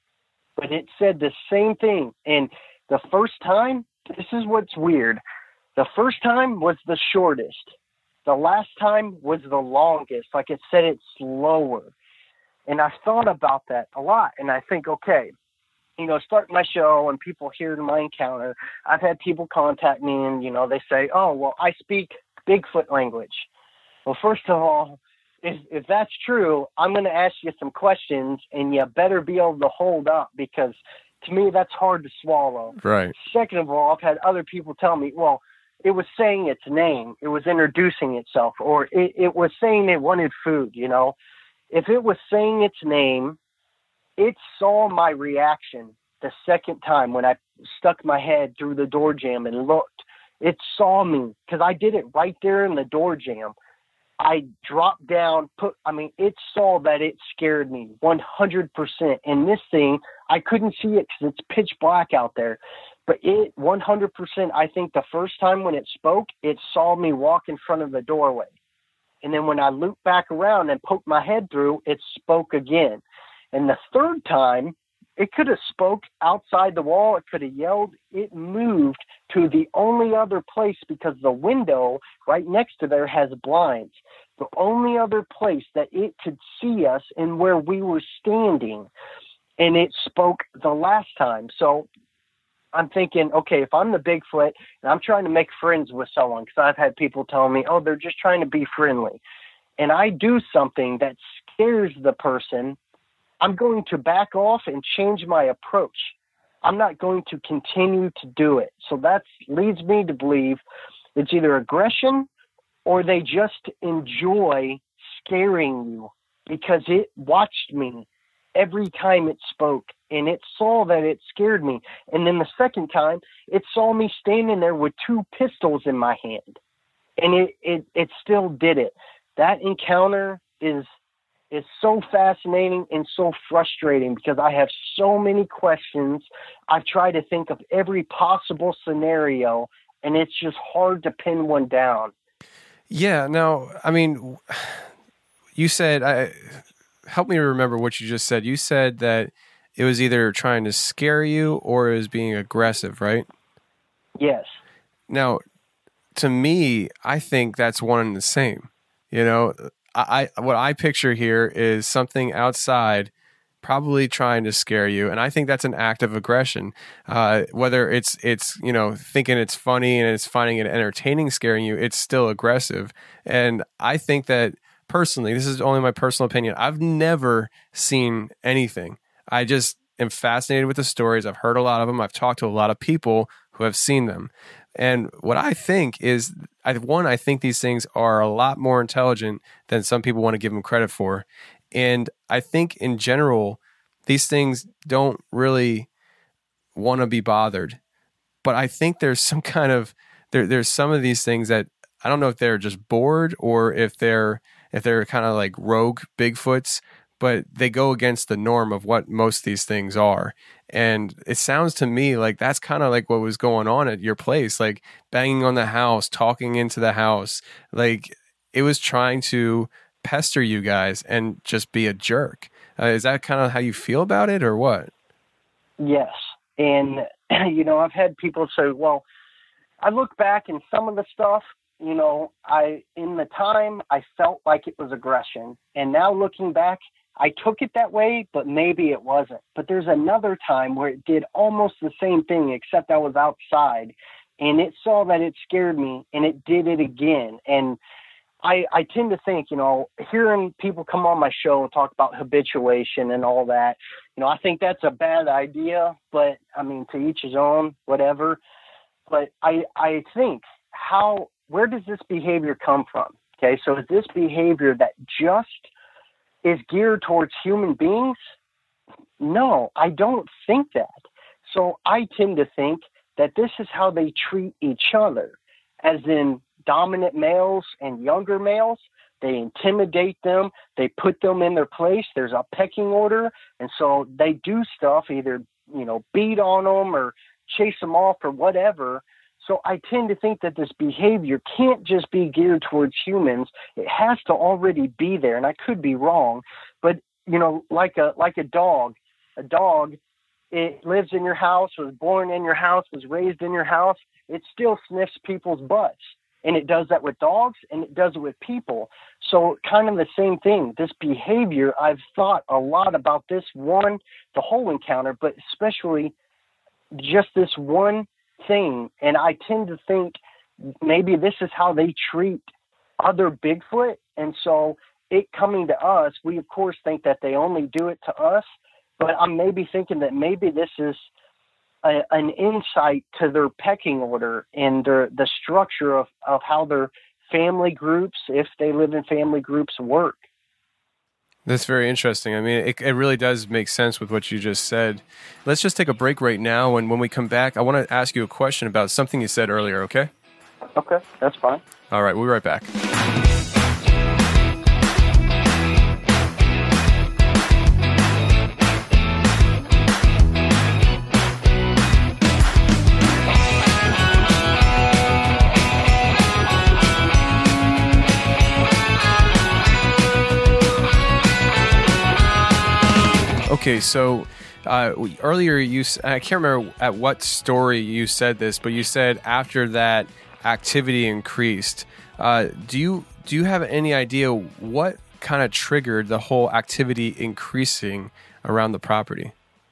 But it said the same thing. And the first time, this is what's weird. The first time was the shortest. The last time was the longest. Like it said it slower. And I thought about that a lot. And I think, okay, you know, starting my show and people hear my encounter, I've had people contact me and, you know, they say, oh, well, I speak Bigfoot language. Well, first of all, if, if that's true, I'm going to ask you some questions and you better be able to hold up, because to me, that's hard to swallow. Right. Second of all, I've had other people tell me, well, it was saying its name, it was introducing itself, or it, it was saying it wanted food, you know. If it was saying its name, it saw my reaction the second time when I stuck my head through the door jamb and looked. It saw me because I did it right there in the door jamb. I dropped down, put, I mean, it saw that it scared me one hundred percent. And this thing, I couldn't see it because it's pitch black out there. But it, one hundred percent, I think the first time when it spoke, it saw me walk in front of the doorway. And then when I looped back around and poked my head through, it spoke again. And the third time, it could have spoke outside the wall. It could have yelled. It moved to the only other place, because the window right next to there has blinds. The only other place that it could see us and where we were standing. And it spoke the last time. So I'm thinking, okay, if I'm the Bigfoot and I'm trying to make friends with someone, because I've had people telling me, oh, they're just trying to be friendly, and I do something that scares the person, I'm going to back off and change my approach. I'm not going to continue to do it. So that leads me to believe it's either aggression or they just enjoy scaring you, because it watched me every time it spoke and it saw that it scared me. And then the second time it saw me standing there with two pistols in my hand, and it, it, it still did it. That encounter is is so fascinating and so frustrating, because I have so many questions. I've tried to think of every possible scenario, and it's just hard to pin one down. Yeah. Now, I mean, you said, I, help me remember what you just said. You said that it was either trying to scare you or it was being aggressive, right? Yes. Now, to me, I think that's one and the same. You know, I, what I picture here is something outside probably trying to scare you, and I think that's an act of aggression. Uh, whether it's it's you know thinking it's funny and it's finding it entertaining scaring you, it's still aggressive. And I think that personally, this is only my personal opinion, I've never seen anything. I just am fascinated with the stories. I've heard a lot of them. I've talked to a lot of people who have seen them. And what I think is, I, one, I think these things are a lot more intelligent than some people want to give them credit for. And I think in general, these things don't really want to be bothered. But I think there's some kind of, there, there's some of these things that, I don't know if they're just bored or if they're, if they're kind of like rogue Bigfoots, but they go against the norm of what most of these things are. And it sounds to me like that's kind of like what was going on at your place, like banging on the house, talking into the house. Like it was trying to pester you guys and just be a jerk. Uh, is that kind of how you feel about it, or what? Yes. And, you know, I've had people say, well, I look back and some of the stuff, you know, I, in the time I felt like it was aggression. And now looking back, I took it that way, but maybe it wasn't. But there's another time where it did almost the same thing, except I was outside, and it saw that it scared me, and it did it again. And I, I tend to think, you know, hearing people come on my show and talk about habituation and all that, you know, I think that's a bad idea, but I mean, to each his own, whatever. But I, I think how, where does this behavior come from? Okay. So is this behavior that just is geared towards human beings? No, I don't think that. So I tend to think that this is how they treat each other, as in dominant males and younger males. They intimidate them. They put them in their place. There's a pecking order. And so they do stuff, either you know, beat on them or chase them off or whatever. So I tend to think that this behavior can't just be geared towards humans. It has to already be there, and I could be wrong. But, you know, like a like a dog, a dog, it lives in your house, was born in your house, was raised in your house. It still sniffs people's butts. And it does that with dogs, and it does it with people. So kind of the same thing. This behavior, I've thought a lot about this one, the whole encounter, but especially just this one thing. And I tend to think maybe this is how they treat other Bigfoot. And so it coming to us, we of course think that they only do it to us, but I'm maybe thinking that maybe this is a, an insight to their pecking order and their, the structure of, of how their family groups, if they live in family groups, work. That's very interesting. I mean, it, it really does make sense with what you just said. Let's just take a break right now, and when we come back, I want to ask you a question about something you said earlier, okay? Okay, that's fine. All right, we'll be right back. Okay, so uh, earlier you, I can't remember at what story you said this, but you said after that activity increased. Uh, do you do you have any idea what kind of triggered the whole activity increasing around the property?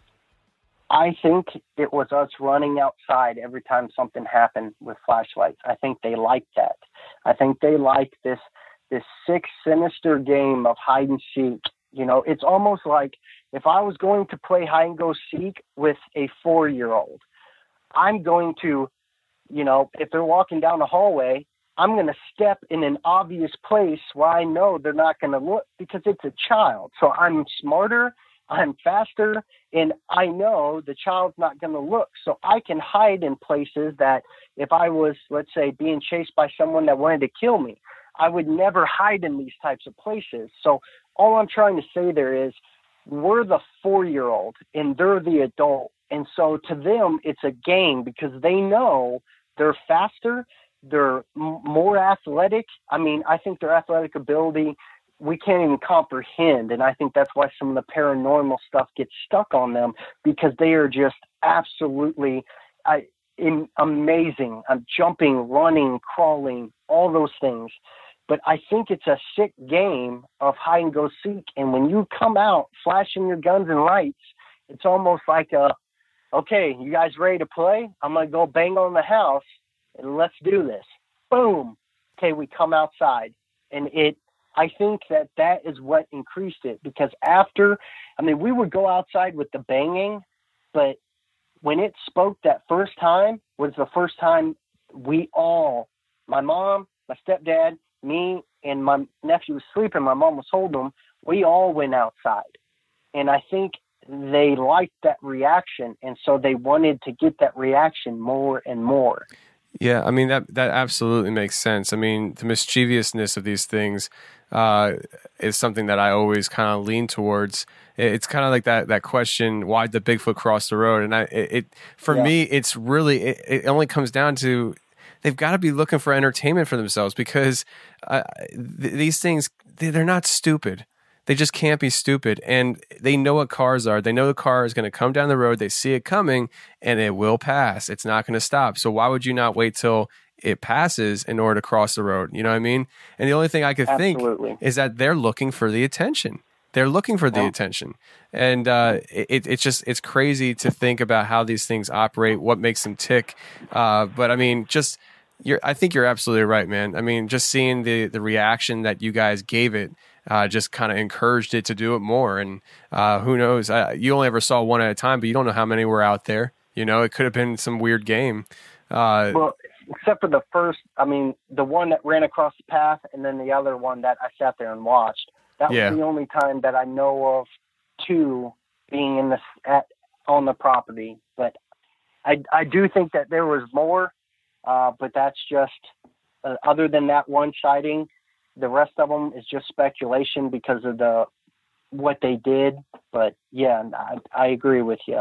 I think it was us running outside every time something happened with flashlights. I think they liked that. I think they liked this this sick, sinister game of hide and seek. You know, it's almost like if I was going to play hide and go seek with a four-year-old, I'm going to, you know, if they're walking down the hallway, I'm going to step in an obvious place where I know they're not going to look because it's a child. So I'm smarter, I'm faster, and I know the child's not going to look. So I can hide in places that if I was, let's say, being chased by someone that wanted to kill me, I would never hide in these types of places. So all I'm trying to say there is we're the four-year-old and they're the adult. And so to them, it's a game because they know they're faster, they're m- more athletic. I mean, I think their athletic ability, we can't even comprehend. And I think that's why some of the paranormal stuff gets stuck on them because they are just absolutely I, in, amazing. I'm jumping, running, crawling, all those things. But I think it's a sick game of hide and go seek. And when you come out flashing your guns and lights, it's almost like a, okay, you guys ready to play? I'm going to go bang on the house and let's do this. Boom. Okay, we come outside. And it, I think that that is what increased it because after, I mean, we would go outside with the banging, but when it spoke that first time was the first time we all, my mom, my stepdad, me and my nephew was sleeping, my mom was holding him, we all went outside. And I think they liked that reaction, and so they wanted to get that reaction more and more. Yeah, I mean, that that absolutely makes sense. I mean, the mischievousness of these things uh, is something that I always kind of lean towards. It's kind of like that that question, why'd the Bigfoot cross the road? And I, it, it for yeah. me, it's really, it, it only comes down to, they've got to be looking for entertainment for themselves because uh, th- these things, they're not stupid. They just can't be stupid. And they know what cars are. They know the car is going to come down the road. They see it coming and it will pass. It's not going to stop. So why would you not wait till it passes in order to cross the road? You know what I mean? And the only thing I could Absolutely. think is that they're looking for the attention. They're looking for the yeah. attention. And uh, it, it's just, it's crazy to think about how these things operate, what makes them tick. Uh, but I mean, just, You're, I think you're absolutely right, man. I mean, just seeing the, the reaction that you guys gave it uh, just kind of encouraged it to do it more. And uh, who knows? Uh, you only ever saw one at a time, but you don't know how many were out there. You know, it could have been some weird game. Uh, well, except for the first, I mean, the one that ran across the path and then the other one that I sat there and watched. That yeah. was the only time that I know of two being in the at, on the property. But I, I do think that there was more. Uh, but that's just, uh, other than that one sighting, the rest of them is just speculation because of the what they did. But yeah, I, I agree with you.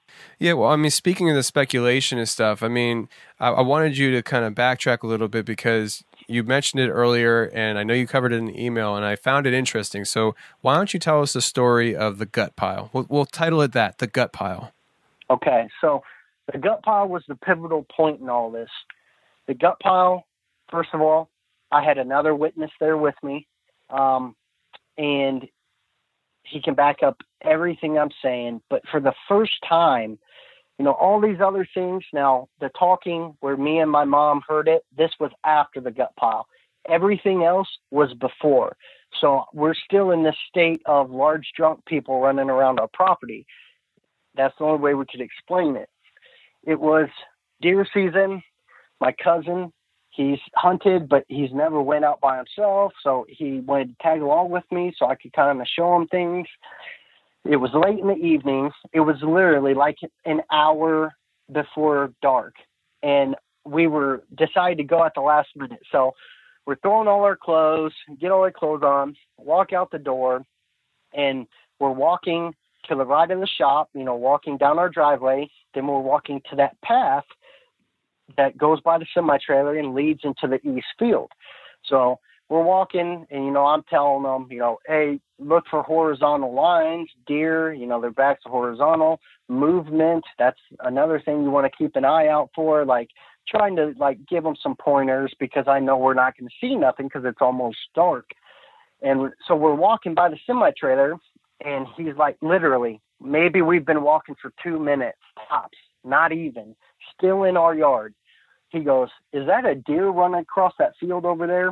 Yeah, well, I mean, speaking of the speculation and stuff, I mean, I, I wanted you to kind of backtrack a little bit because you mentioned it earlier, and I know you covered it in the email, and I found it interesting. So why don't you tell us the story of the gut pile? We'll, we'll title it that, the gut pile. Okay, so the gut pile was the pivotal point in all this. The gut pile, first of all, I had another witness there with me, um, and he can back up everything I'm saying. But for the first time, you know, all these other things, now the talking where me and my mom heard it, this was after the gut pile. Everything else was before. So we're still in this state of large drunk people running around our property. That's the only way we could explain it. It was deer season. My cousin, he's hunted, but he's never went out by himself. So he wanted to tag along with me so I could kind of show him things. It was late in the evening. It was literally like an hour before dark. And we were decided to go at the last minute. So we're throwing all our clothes, get all our clothes on, walk out the door, and we're walking to the right of the shop, you know, walking down our driveway. Then we're walking to that path that goes by the semi-trailer and leads into the east field. So we're walking, and, you know, I'm telling them, you know, hey, look for horizontal lines, deer, you know, their backs are horizontal, movement. That's another thing you want to keep an eye out for, like trying to, like, give them some pointers because I know we're not going to see nothing because it's almost dark. And so we're walking by the semi-trailer, and he's like, literally, maybe we've been walking for two minutes, tops, not even, still in our yard. He goes, is that a deer running across that field over there?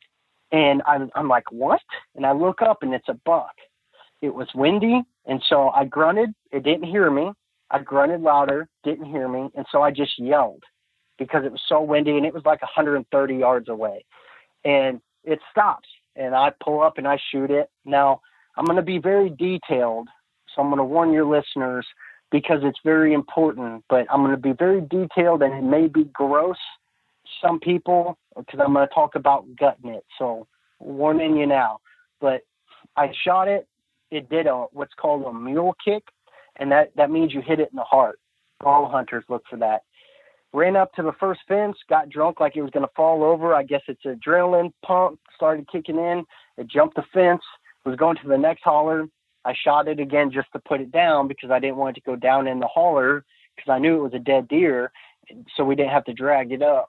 And I'm, I'm like, what? And I look up, and it's a buck. It was windy, and so I grunted. It didn't hear me. I grunted louder, didn't hear me, and so I just yelled because it was so windy, and it was like one hundred thirty yards away. And it stops, and I pull up, and I shoot it. Now, I'm going to be very detailed, so I'm going to warn your listeners because it's very important, but I'm going to be very detailed, and it may be gross to some people because I'm going to talk about gutting it, so warning you now. But I shot it. It did a what's called a mule kick, and that, that means you hit it in the heart. All hunters look for that. Ran up to the first fence, got drunk like it was going to fall over. I guess it's adrenaline pump, started kicking in. It jumped the fence. Was going to the next holler. I shot it again just to put it down because I didn't want it to go down in the holler because I knew it was a dead deer, so we didn't have to drag it up.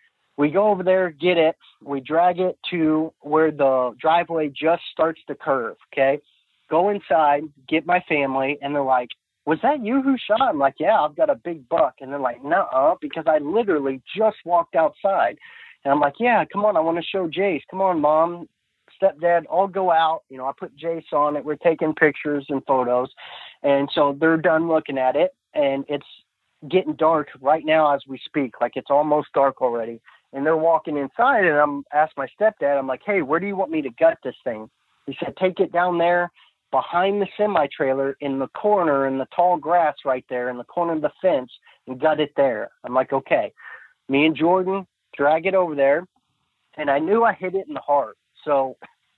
We go over there, get it. We drag it to where the driveway just starts to curve, okay? Go inside, get my family, and they're like, was that you who shot? I'm like, yeah, I've got a big buck. And they're like, nuh-uh, because I literally just walked outside. And I'm like, yeah, come on, I want to show Jace. Come on, Mom. Stepdad, I'll go out. You know, I put Jace on it. We're taking pictures and photos. And so they're done looking at it. And it's getting dark right now as we speak. Like, it's almost dark already. And they're walking inside, and I'm asked my stepdad, I'm like, hey, where do you want me to gut this thing? He said, take it down there behind the semi-trailer in the corner in the tall grass right there in the corner of the fence and gut it there. I'm like, okay. Me and Jordan drag it over there. And I knew I hit it in the heart. So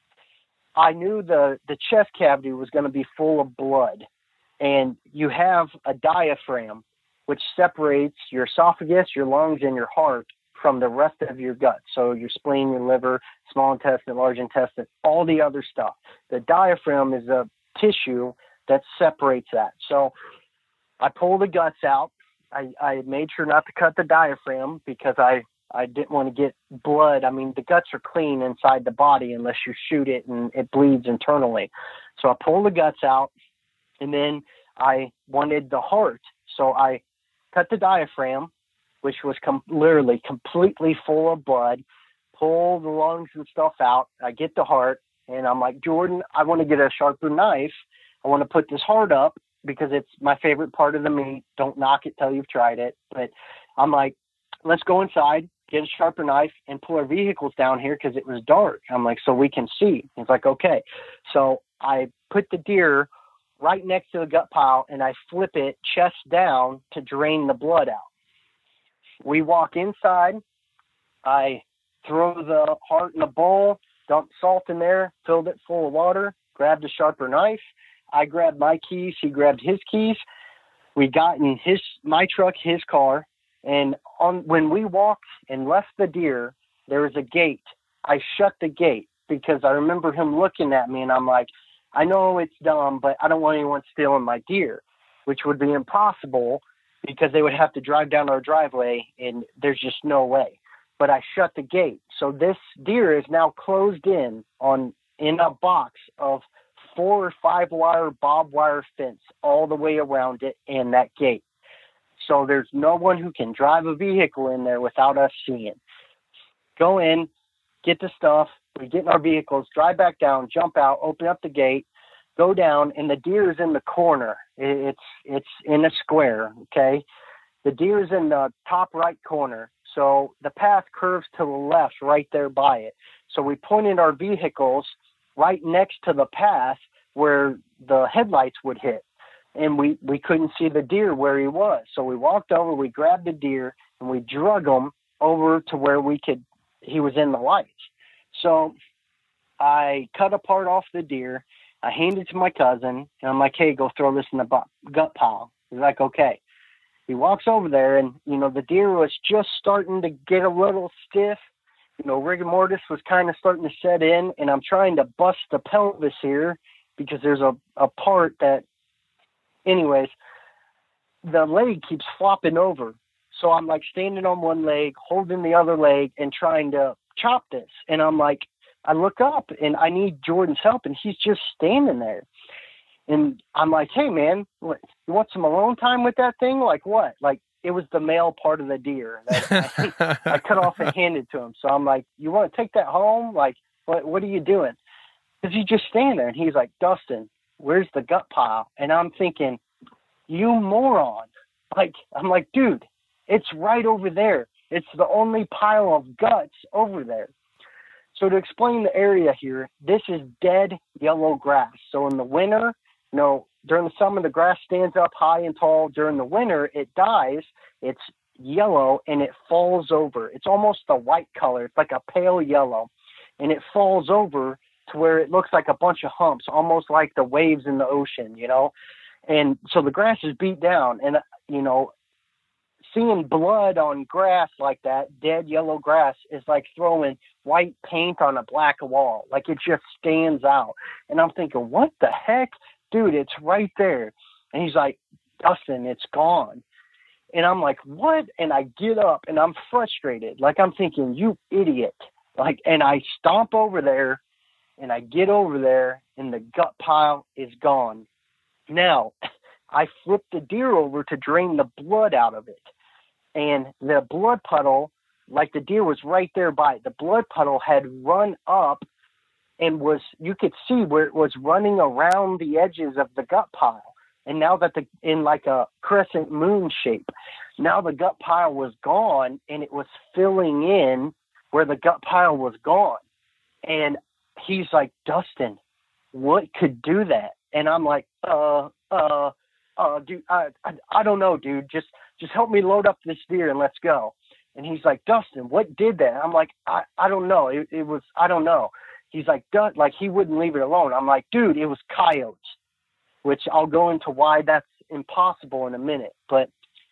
I knew the, the chest cavity was going to be full of blood. And you have a diaphragm, which separates your esophagus, your lungs, and your heart from the rest of your gut. So your spleen, your liver, small intestine, large intestine, all the other stuff. The diaphragm is a tissue that separates that. So I pulled the guts out. I, I made sure not to cut the diaphragm because I I didn't want to get blood. I mean, the guts are clean inside the body unless you shoot it and it bleeds internally. So I pulled the guts out, and then I wanted the heart. So I cut the diaphragm, which was com- literally completely full of blood, pull the lungs and stuff out. I get the heart, and I'm like, Jordan, I want to get a sharper knife. I want to put this heart up because it's my favorite part of the meat. Don't knock it till you've tried it. But I'm like, let's go inside, get a sharper knife, and pull our vehicles down here because it was dark. I'm like, so we can see. He's like, okay. So I put the deer right next to the gut pile, and I flip it chest down to drain the blood out. We walk inside. I throw the heart in a bowl, dump salt in there, filled it full of water, grabbed a sharper knife. I grabbed my keys. He grabbed his keys. we got in his, my truck, his car. And on, when we walked and left the deer, there was a gate. I shut the gate because I remember him looking at me, and I'm like, I know it's dumb, but I don't want anyone stealing my deer, which would be impossible because they would have to drive down our driveway, and there's just no way. But I shut the gate. So this deer is now closed in on in a box of four or five wire barbed wire fence all the way around it and that gate. So there's no one who can drive a vehicle in there without us seeing. Go in, get the stuff, we get in our vehicles, drive back down, jump out, open up the gate, go down, and the deer is in the corner. It's it's in a square, okay? The deer is in the top right corner. So the path curves to the left right there by it. So we pointed our vehicles right next to the path where the headlights would hit. And we, we couldn't see the deer where he was. So we walked over, we grabbed the deer, and we drug him over to where we could, he was in the lights. So I cut a part off the deer. I handed it to my cousin, and I'm like, hey, go throw this in the bu- gut pile. He's like, okay. He walks over there, and, you know, the deer was just starting to get a little stiff. You know, rigor mortis was kind of starting to set in, and I'm trying to bust the pelvis here because there's a, a part that, anyways, the leg keeps flopping over. So I'm like standing on one leg, holding the other leg and trying to chop this. And I'm like, I look up and I need Jordan's help, and he's just standing there. And I'm like, hey man, what, you want some alone time with that thing? Like what? Like it was the male part of the deer that I, I cut off and handed to him. So I'm like, you want to take that home? Like, what, what are you doing? Cause he's just standing there, and he's like, Dustin, where's the gut pile? And I'm thinking, you moron. Like, I'm like, dude, it's right over there. It's the only pile of guts over there. So to explain the area here, this is dead yellow grass. So in the winter, you know, during the summer, the grass stands up high and tall. During the winter, it dies. It's yellow and it falls over. It's almost a white color. It's like a pale yellow, and it falls over to where it looks like a bunch of humps, almost like the waves in the ocean, you know? And so the grass is beat down, and, you know, seeing blood on grass like that, dead yellow grass, is like throwing white paint on a black wall. Like it just stands out. And I'm thinking, what the heck? Dude, it's right there. And he's like, Dustin, it's gone. And I'm like, what? And I get up and I'm frustrated. Like I'm thinking, you idiot. Like, and I stomp over there and I get over there and the gut pile is gone. Now, I flipped the deer over to drain the blood out of it. And the blood puddle, like the deer was right there by it, the blood puddle had run up and was, you could see where it was running around the edges of the gut pile. And now that the, in like a crescent moon shape, now the gut pile was gone and it was filling in where the gut pile was gone. And he's like, Dustin, what could do that? And I'm like, uh, uh, uh, dude, I, I, I don't know, dude. Just, just help me load up this deer and let's go. And he's like, Dustin, what did that? I'm like, I, I don't know. It, it was, I don't know. He's like, dude, like he wouldn't leave it alone. I'm like, dude, it was coyotes, which I'll go into why that's impossible in a minute. But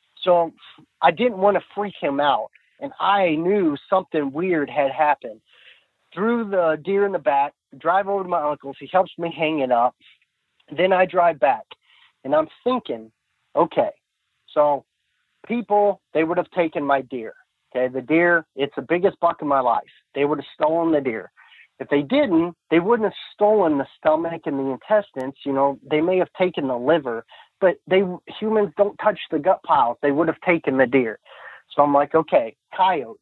so I didn't want to freak him out. And I knew something weird had happened. Threw the deer in the back, drive over to my uncle's. He helps me hang it up. Then I drive back, and I'm thinking, okay, so people, they would have taken my deer. Okay, the deer, it's the biggest buck in my life. They would have stolen the deer. If they didn't, they wouldn't have stolen the stomach and the intestines. You know, they may have taken the liver, but they humans don't touch the gut piles. They would have taken the deer. So I'm like, okay, coyotes.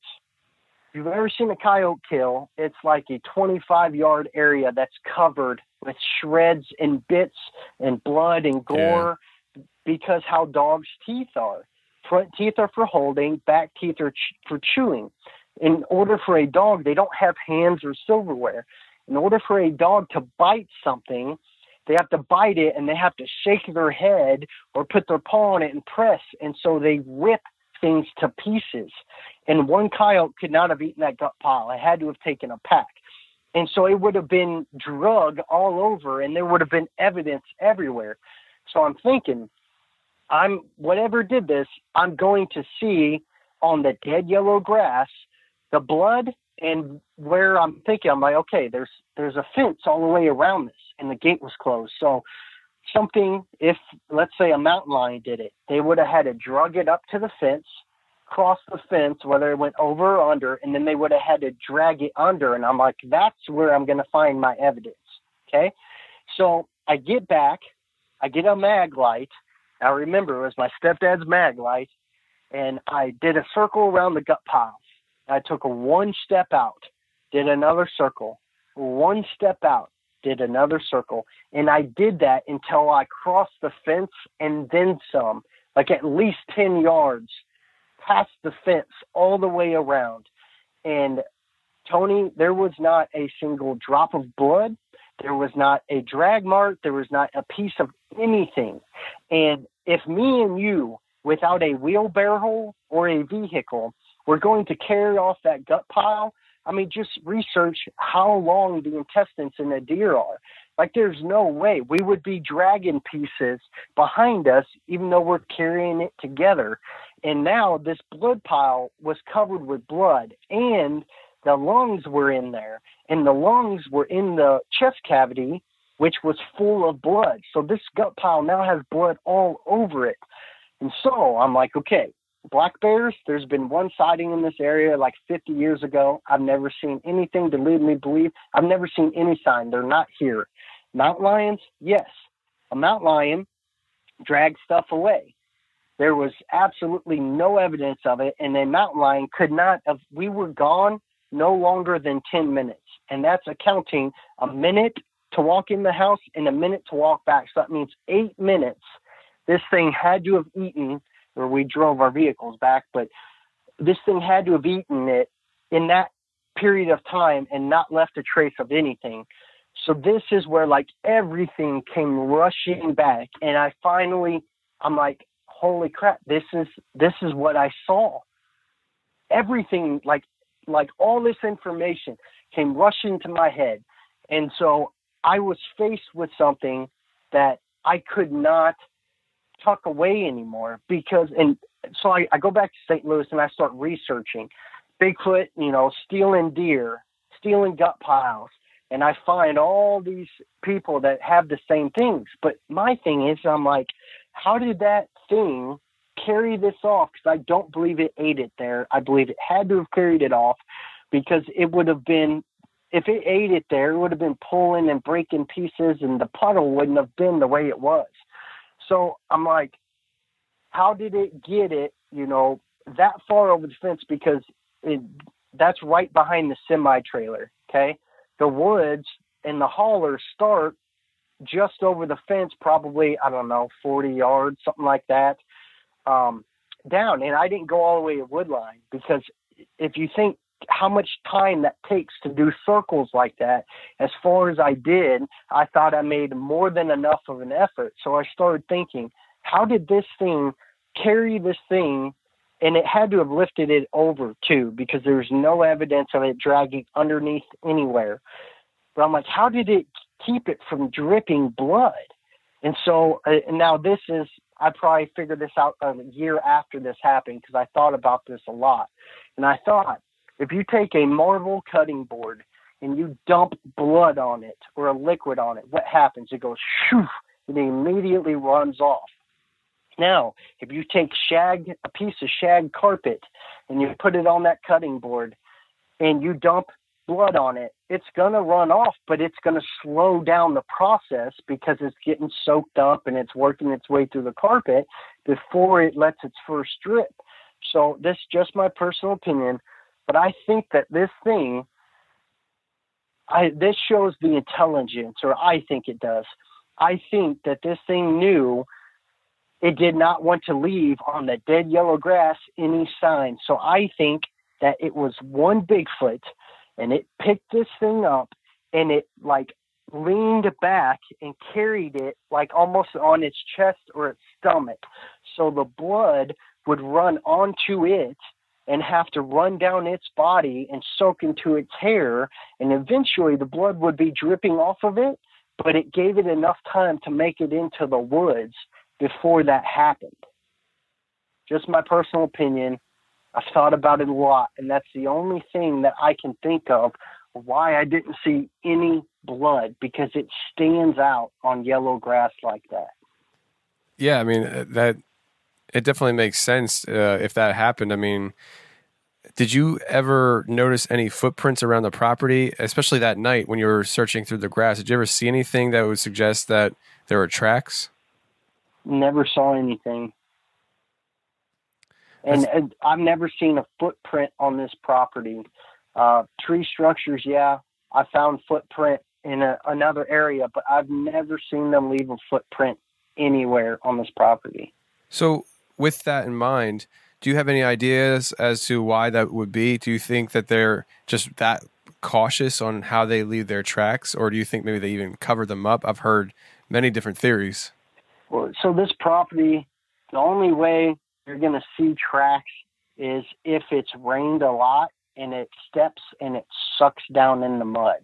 If you've ever seen a coyote kill, it's like a twenty-five yard area that's covered with shreds and bits and blood and gore, yeah, because how dogs' teeth are. Front teeth are for holding, back teeth are ch- for chewing. In order for a dog, they don't have hands or silverware. In order for a dog to bite something, they have to bite it and they have to shake their head or put their paw on it and press. And so they rip things to pieces. And one coyote could not have eaten that gut pile. It had to have taken a pack. And so it would have been drug all over and there would have been evidence everywhere. So I'm thinking, I'm whatever did this, I'm going to see on the dead yellow grass the blood, and where I'm thinking, I'm like, okay, there's there's a fence all the way around this, and the gate was closed. So something, if let's say a mountain lion did it, they would have had to drug it up to the fence, cross the fence, whether it went over or under, and then they would have had to drag it under. And I'm like, that's where I'm going to find my evidence. Okay. So I get back, I get a mag light. I remember it was my stepdad's mag light, and I did a circle around the gut pile. I took a one step out, did another circle, one step out, did another circle. And I did that until I crossed the fence and then some, like at least ten yards past the fence all the way around. And Tony, there was not a single drop of blood. There was not a drag mark. There was not a piece of anything. And if me and you, without a wheelbarrow or a vehicle, we're going to carry off that gut pile, I mean, just research how long the intestines in a deer are. Like, there's no way we would be dragging pieces behind us, even though we're carrying it together. And now this blood pile was covered with blood, and the lungs were in there, and the lungs were in the chest cavity, which was full of blood. So this gut pile now has blood all over it. And so I'm like, okay, black bears, there's been one sighting in this area like fifty years ago. I've never seen anything to lead me to believe. I've never seen any sign. They're not here. Mountain lions, yes. A mountain lion dragged stuff away. There was absolutely no evidence of it, and a mountain lion could not have, we were gone no longer than ten minutes. And that's accounting a minute to walk in the house and a minute to walk back. So that means eight minutes. This thing had to have eaten, or we drove our vehicles back, but this thing had to have eaten it in that period of time and not left a trace of anything. So this is where like everything came rushing back. And I finally, I'm like, holy crap, this is, this is what I saw. Everything, like, like all this information came rushing to my head. And so I was faced with something that I could not tuck away anymore, because, and so I, I go back to Saint Louis and I start researching Bigfoot, you know, stealing deer, stealing gut piles. And I find all these people that have the same things. But my thing is, I'm like, how did that thing carry this off? Because I don't believe it ate it there. I believe it had to have carried it off, because it would have been, if it ate it there, it would have been pulling and breaking pieces, and the puddle wouldn't have been the way it was. So I'm like, how did it get it, you know, that far over the fence? Because it, that's right behind the semi trailer. Okay. The woods and the haulers start just over the fence, probably, I don't know, forty yards, something like that, um, down. And I didn't go all the way to Woodline, because if you think how much time that takes to do circles like that, as far as I did, I thought I made more than enough of an effort. So I started thinking, how did this thing carry this thing? And it had to have lifted it over too, because there's no evidence of it dragging underneath anywhere. But I'm like, how did it keep it from dripping blood? And so uh, and now this is, I probably figured this out a year after this happened, because I thought about this a lot. And I thought, if you take a marble cutting board and you dump blood on it or a liquid on it, what happens? It goes shoo, and it immediately runs off. Now, if you take shag, a piece of shag carpet, and you put it on that cutting board and you dump blood on it, it's going to run off, but it's going to slow down the process, because it's getting soaked up and it's working its way through the carpet before it lets its first drip. So this is just my personal opinion, but I think that this thing, I, this shows the intelligence, or I think it does. I think that this thing knew it did not want to leave on the dead yellow grass any sign. So I think that it was one Bigfoot, and it picked this thing up, and it like leaned back and carried it like almost on its chest or its stomach. So the blood would run onto it and have to run down its body and soak into its hair. And eventually the blood would be dripping off of it, but it gave it enough time to make it into the woods before that happened. Just my personal opinion. I've thought about it a lot, and that's the only thing that I can think of why I didn't see any blood, because it stands out on yellow grass like that. Yeah, I mean, that it definitely makes sense uh, if that happened. I mean, did you ever notice any footprints around the property, especially that night when you were searching through the grass? Did you ever see anything that would suggest that there were tracks? Never saw anything. And, and I've never seen a footprint on this property. Uh, tree structures, yeah, I found footprint in a, another area, but I've never seen them leave a footprint anywhere on this property. So with that in mind, do you have any ideas as to why that would be? Do you think that they're just that cautious on how they leave their tracks, or do you think maybe they even cover them up? I've heard many different theories. Well, so this property, the only way you're going to see tracks is if it's rained a lot and it steps and it sucks down in the mud.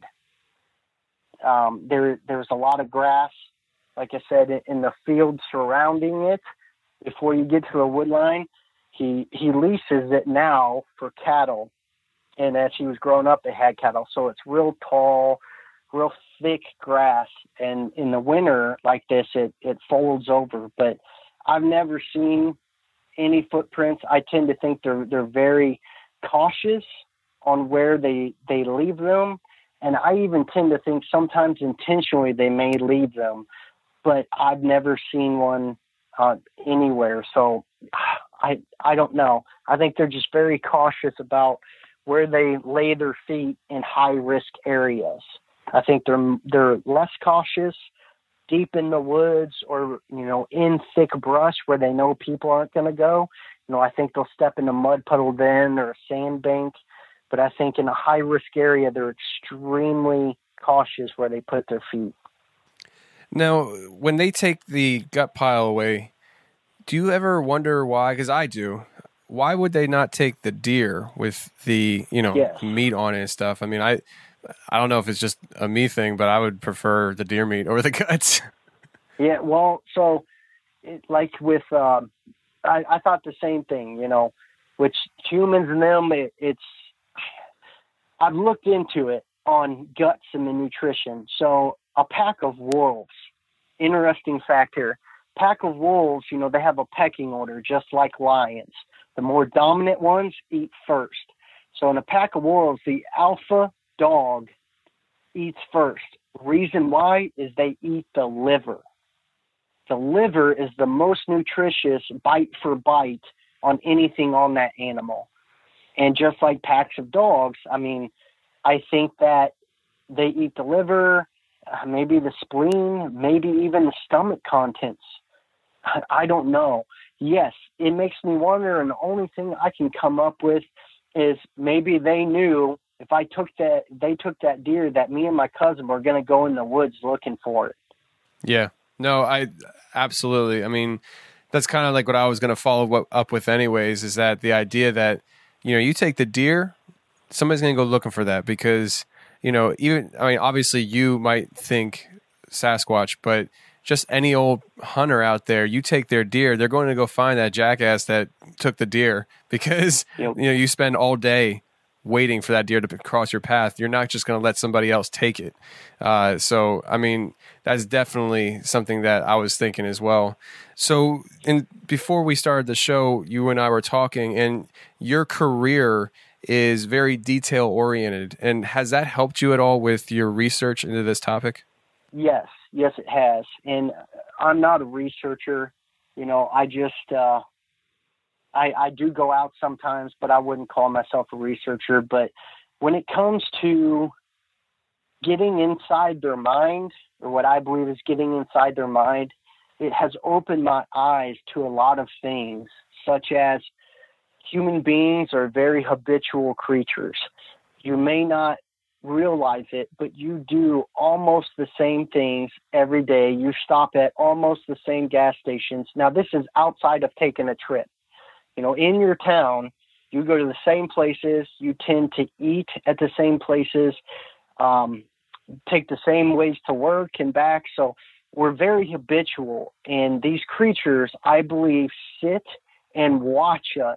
Um, there, there's a lot of grass, like I said, in the field surrounding it. Before you get to the wood line, he he leases it now for cattle. And as he was growing up, they had cattle. So it's real tall, real thick grass. And in the winter like this, it, it folds over. But I've never seen any footprints. I tend to think they're they're very cautious on where they, they leave them. And I even tend to think sometimes intentionally they may leave them. But I've never seen one uh, anywhere. So I I don't know. I think they're just very cautious about where they lay their feet in high-risk areas. I think they're they're less cautious deep in the woods or, you know, in thick brush where they know people aren't going to go. You know, I think they'll step in a mud puddle then or a sandbank. But I think in a high-risk area, they're extremely cautious where they put their feet. Now, when they take the gut pile away, do you ever wonder why? Because I do. Why would they not take the deer with the, you know, yes. meat on it and stuff? I mean, I I don't know if it's just a me thing, but I would prefer the deer meat over the guts. Yeah, well, so it, like with, um, I, I thought the same thing, you know, which humans and them, it, it's, I've looked into it on guts and the nutrition. So a pack of wolves, interesting fact here, pack of wolves, you know, they have a pecking order just like lions. The more dominant ones eat first. So in a pack of wolves, the alpha dog eats first. Reason why is they eat the liver. The liver is the most nutritious bite for bite on anything on that animal. And just like packs of dogs, I mean, I think that they eat the liver, uh, maybe the spleen, maybe even the stomach contents. I, I don't know. Yes, it makes me wonder, and the only thing I can come up with is maybe they knew if I took that, they took that deer, that me and my cousin were going to go in the woods looking for it. Yeah, no, I absolutely. I mean, that's kind of like what I was going to follow up with anyways, is that the idea that, you know, you take the deer, somebody's going to go looking for that because, you know, even, I mean, obviously you might think Sasquatch, but just any old hunter out there, you take their deer, they're going to go find that jackass that took the deer because, yep. you know, you spend all day waiting for that deer to cross your path. You're not just going to let somebody else take it. Uh, so, I mean, that's definitely something that I was thinking as well. So in, before we started the show, you and I were talking, and your career is very detail oriented. And has that helped you at all with your research into this topic? Yes. Yes, it has. And I'm not a researcher. You know, I just, uh, I, I do go out sometimes, but I wouldn't call myself a researcher. But when it comes to getting inside their mind, or what I believe is getting inside their mind, it has opened my eyes to a lot of things, such as human beings are very habitual creatures. You may not realize it, but you do almost the same things every day. You stop at almost the same gas stations. Now, this is outside of taking a trip. You know, in your town, you go to the same places. You tend to eat at the same places, um, take the same ways to work and back. So we're very habitual. And these creatures, I believe, sit and watch us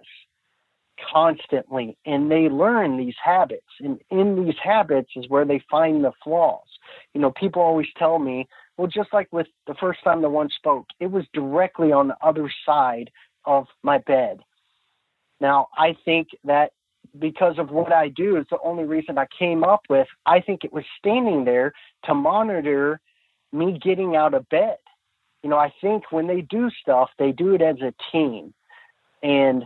constantly, and they learn these habits. And in these habits is where they find the flaws. You know, people always tell me, well, just like with the first time the one spoke, it was directly on the other side of my bed. Now, I think that because of what I do is the only reason I came up with, I think it was standing there to monitor me getting out of bed. You know, I think when they do stuff, they do it as a team. And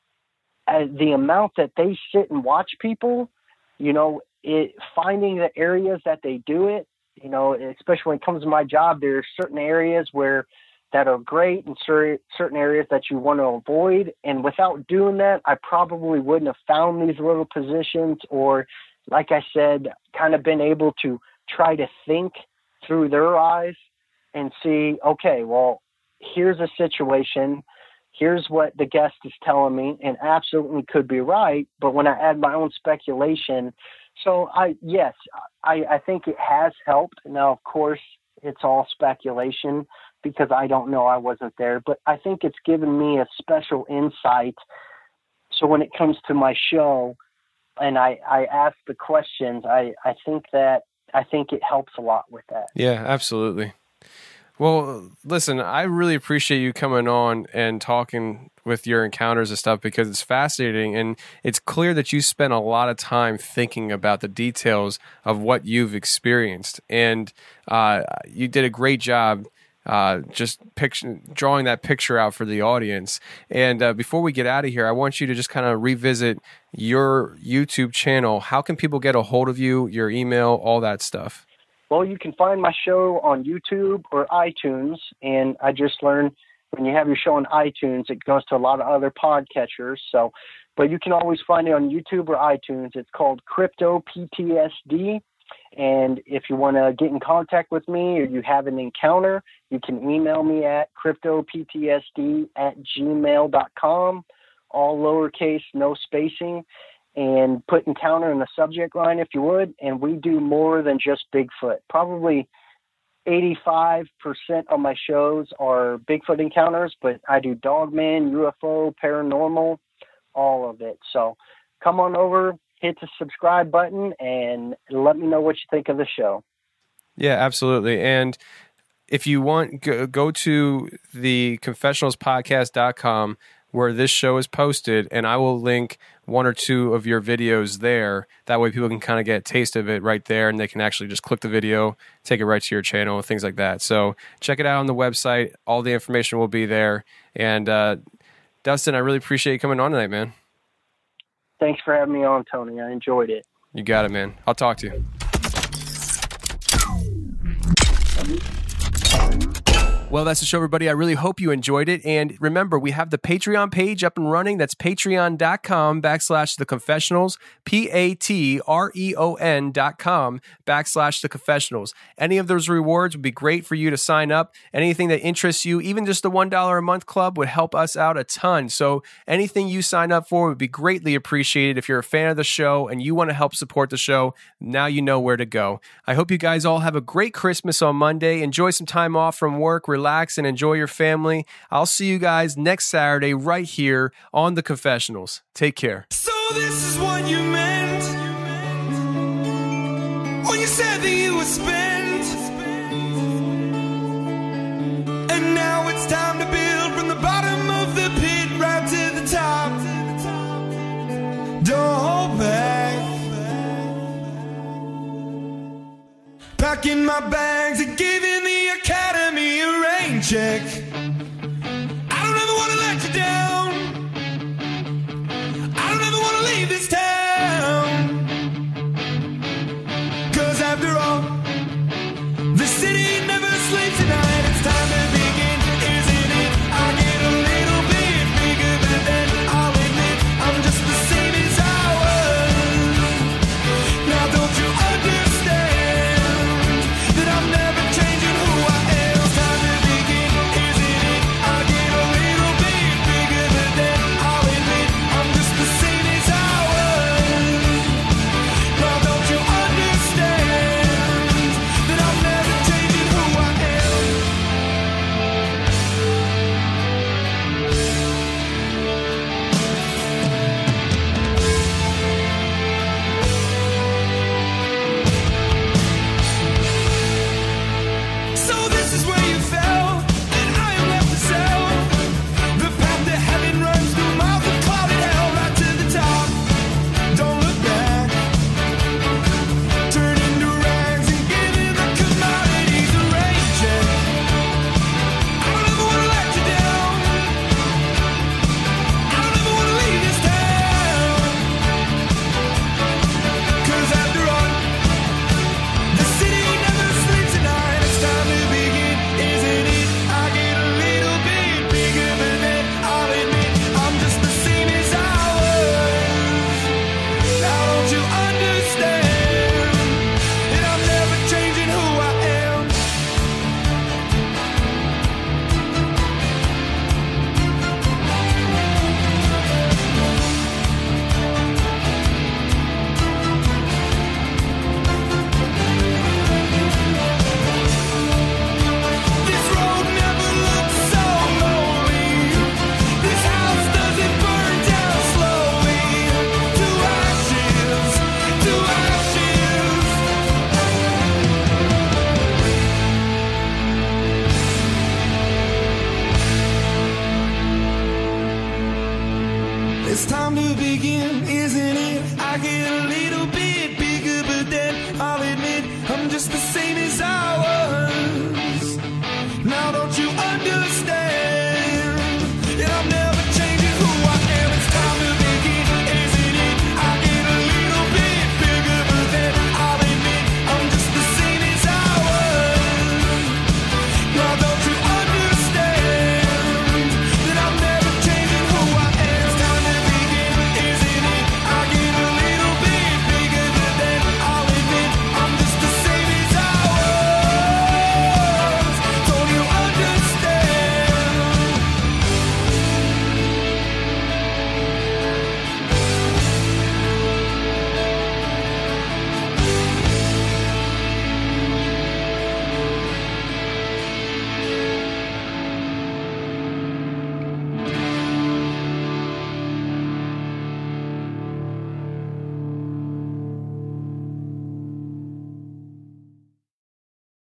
as the amount that they sit and watch people, you know, it, finding the areas that they do it, you know, especially when it comes to my job, there are certain areas where that are great and cer- certain areas that you want to avoid. And without doing that, I probably wouldn't have found these little positions, or, like I said, kind of been able to try to think through their eyes and see, okay, well, here's a situation. Here's what the guest is telling me, and absolutely could be right. But when I add my own speculation, so I, yes, I, I think it has helped. Now, of course, it's all speculation because I don't know, I wasn't there, but I think it's given me a special insight. So when it comes to my show and I, I ask the questions, I, I think that, I think it helps a lot with that. Yeah, absolutely. Well, listen, I really appreciate you coming on and talking with your encounters and stuff, because it's fascinating, and it's clear that you spent a lot of time thinking about the details of what you've experienced, and uh, you did a great job uh, just picture, drawing that picture out for the audience. And uh, before we get out of here, I want you to just kind of revisit your YouTube channel. How can people get a hold of you, your email, all that stuff? Well, you can find my show on YouTube or iTunes, and I just learned when you have your show on iTunes, it goes to a lot of other podcatchers. So, but you can always find it on YouTube or iTunes. It's called Crypto P T S D. And if you want to get in contact with me or you have an encounter, you can email me at cryptoptsd at gmail dot com, all lowercase, no spacing, and put encounter in the subject line if you would. And we do more than just Bigfoot. Probably eighty-five percent of my shows are Bigfoot encounters, but I do Dogman, U F O, paranormal, all of it. So come on over, hit the subscribe button, and let me know what you think of the show. Yeah, absolutely. And if you want, go, go to the confessionals podcast dot com where this show is posted, and I will link one or two of your videos there. That way people can kind of get a taste of it right there, and they can actually just click the video, take it right to your channel, things like that. So check it out on the website. All the information will be there. And uh, Dustin, I really appreciate you coming on tonight, man. Thanks for having me on, Tony. I enjoyed it. You got it, man. I'll talk to you. Well, that's the show, everybody. I really hope you enjoyed it. And remember, we have the Patreon page up and running. That's patreon.com backslash the confessionals, P-A-T-R-E-O-N dot com backslash the confessionals. Any of those rewards would be great for you to sign up. Anything that interests you, even just the one dollar a month club would help us out a ton. So anything you sign up for would be greatly appreciated. If you're a fan of the show and you want to help support the show, now you know where to go. I hope you guys all have a great Christmas on Monday. Enjoy some time off from work. Relax and enjoy your family. I'll see you guys next Saturday right here on The Confessionals. Take care. So this is what you meant when you said that you would spend, and now it's time to build from the bottom of the pit right to the top. Don't hold back. Packing my bags and giving the academy a rain check. I don't ever want to let you down.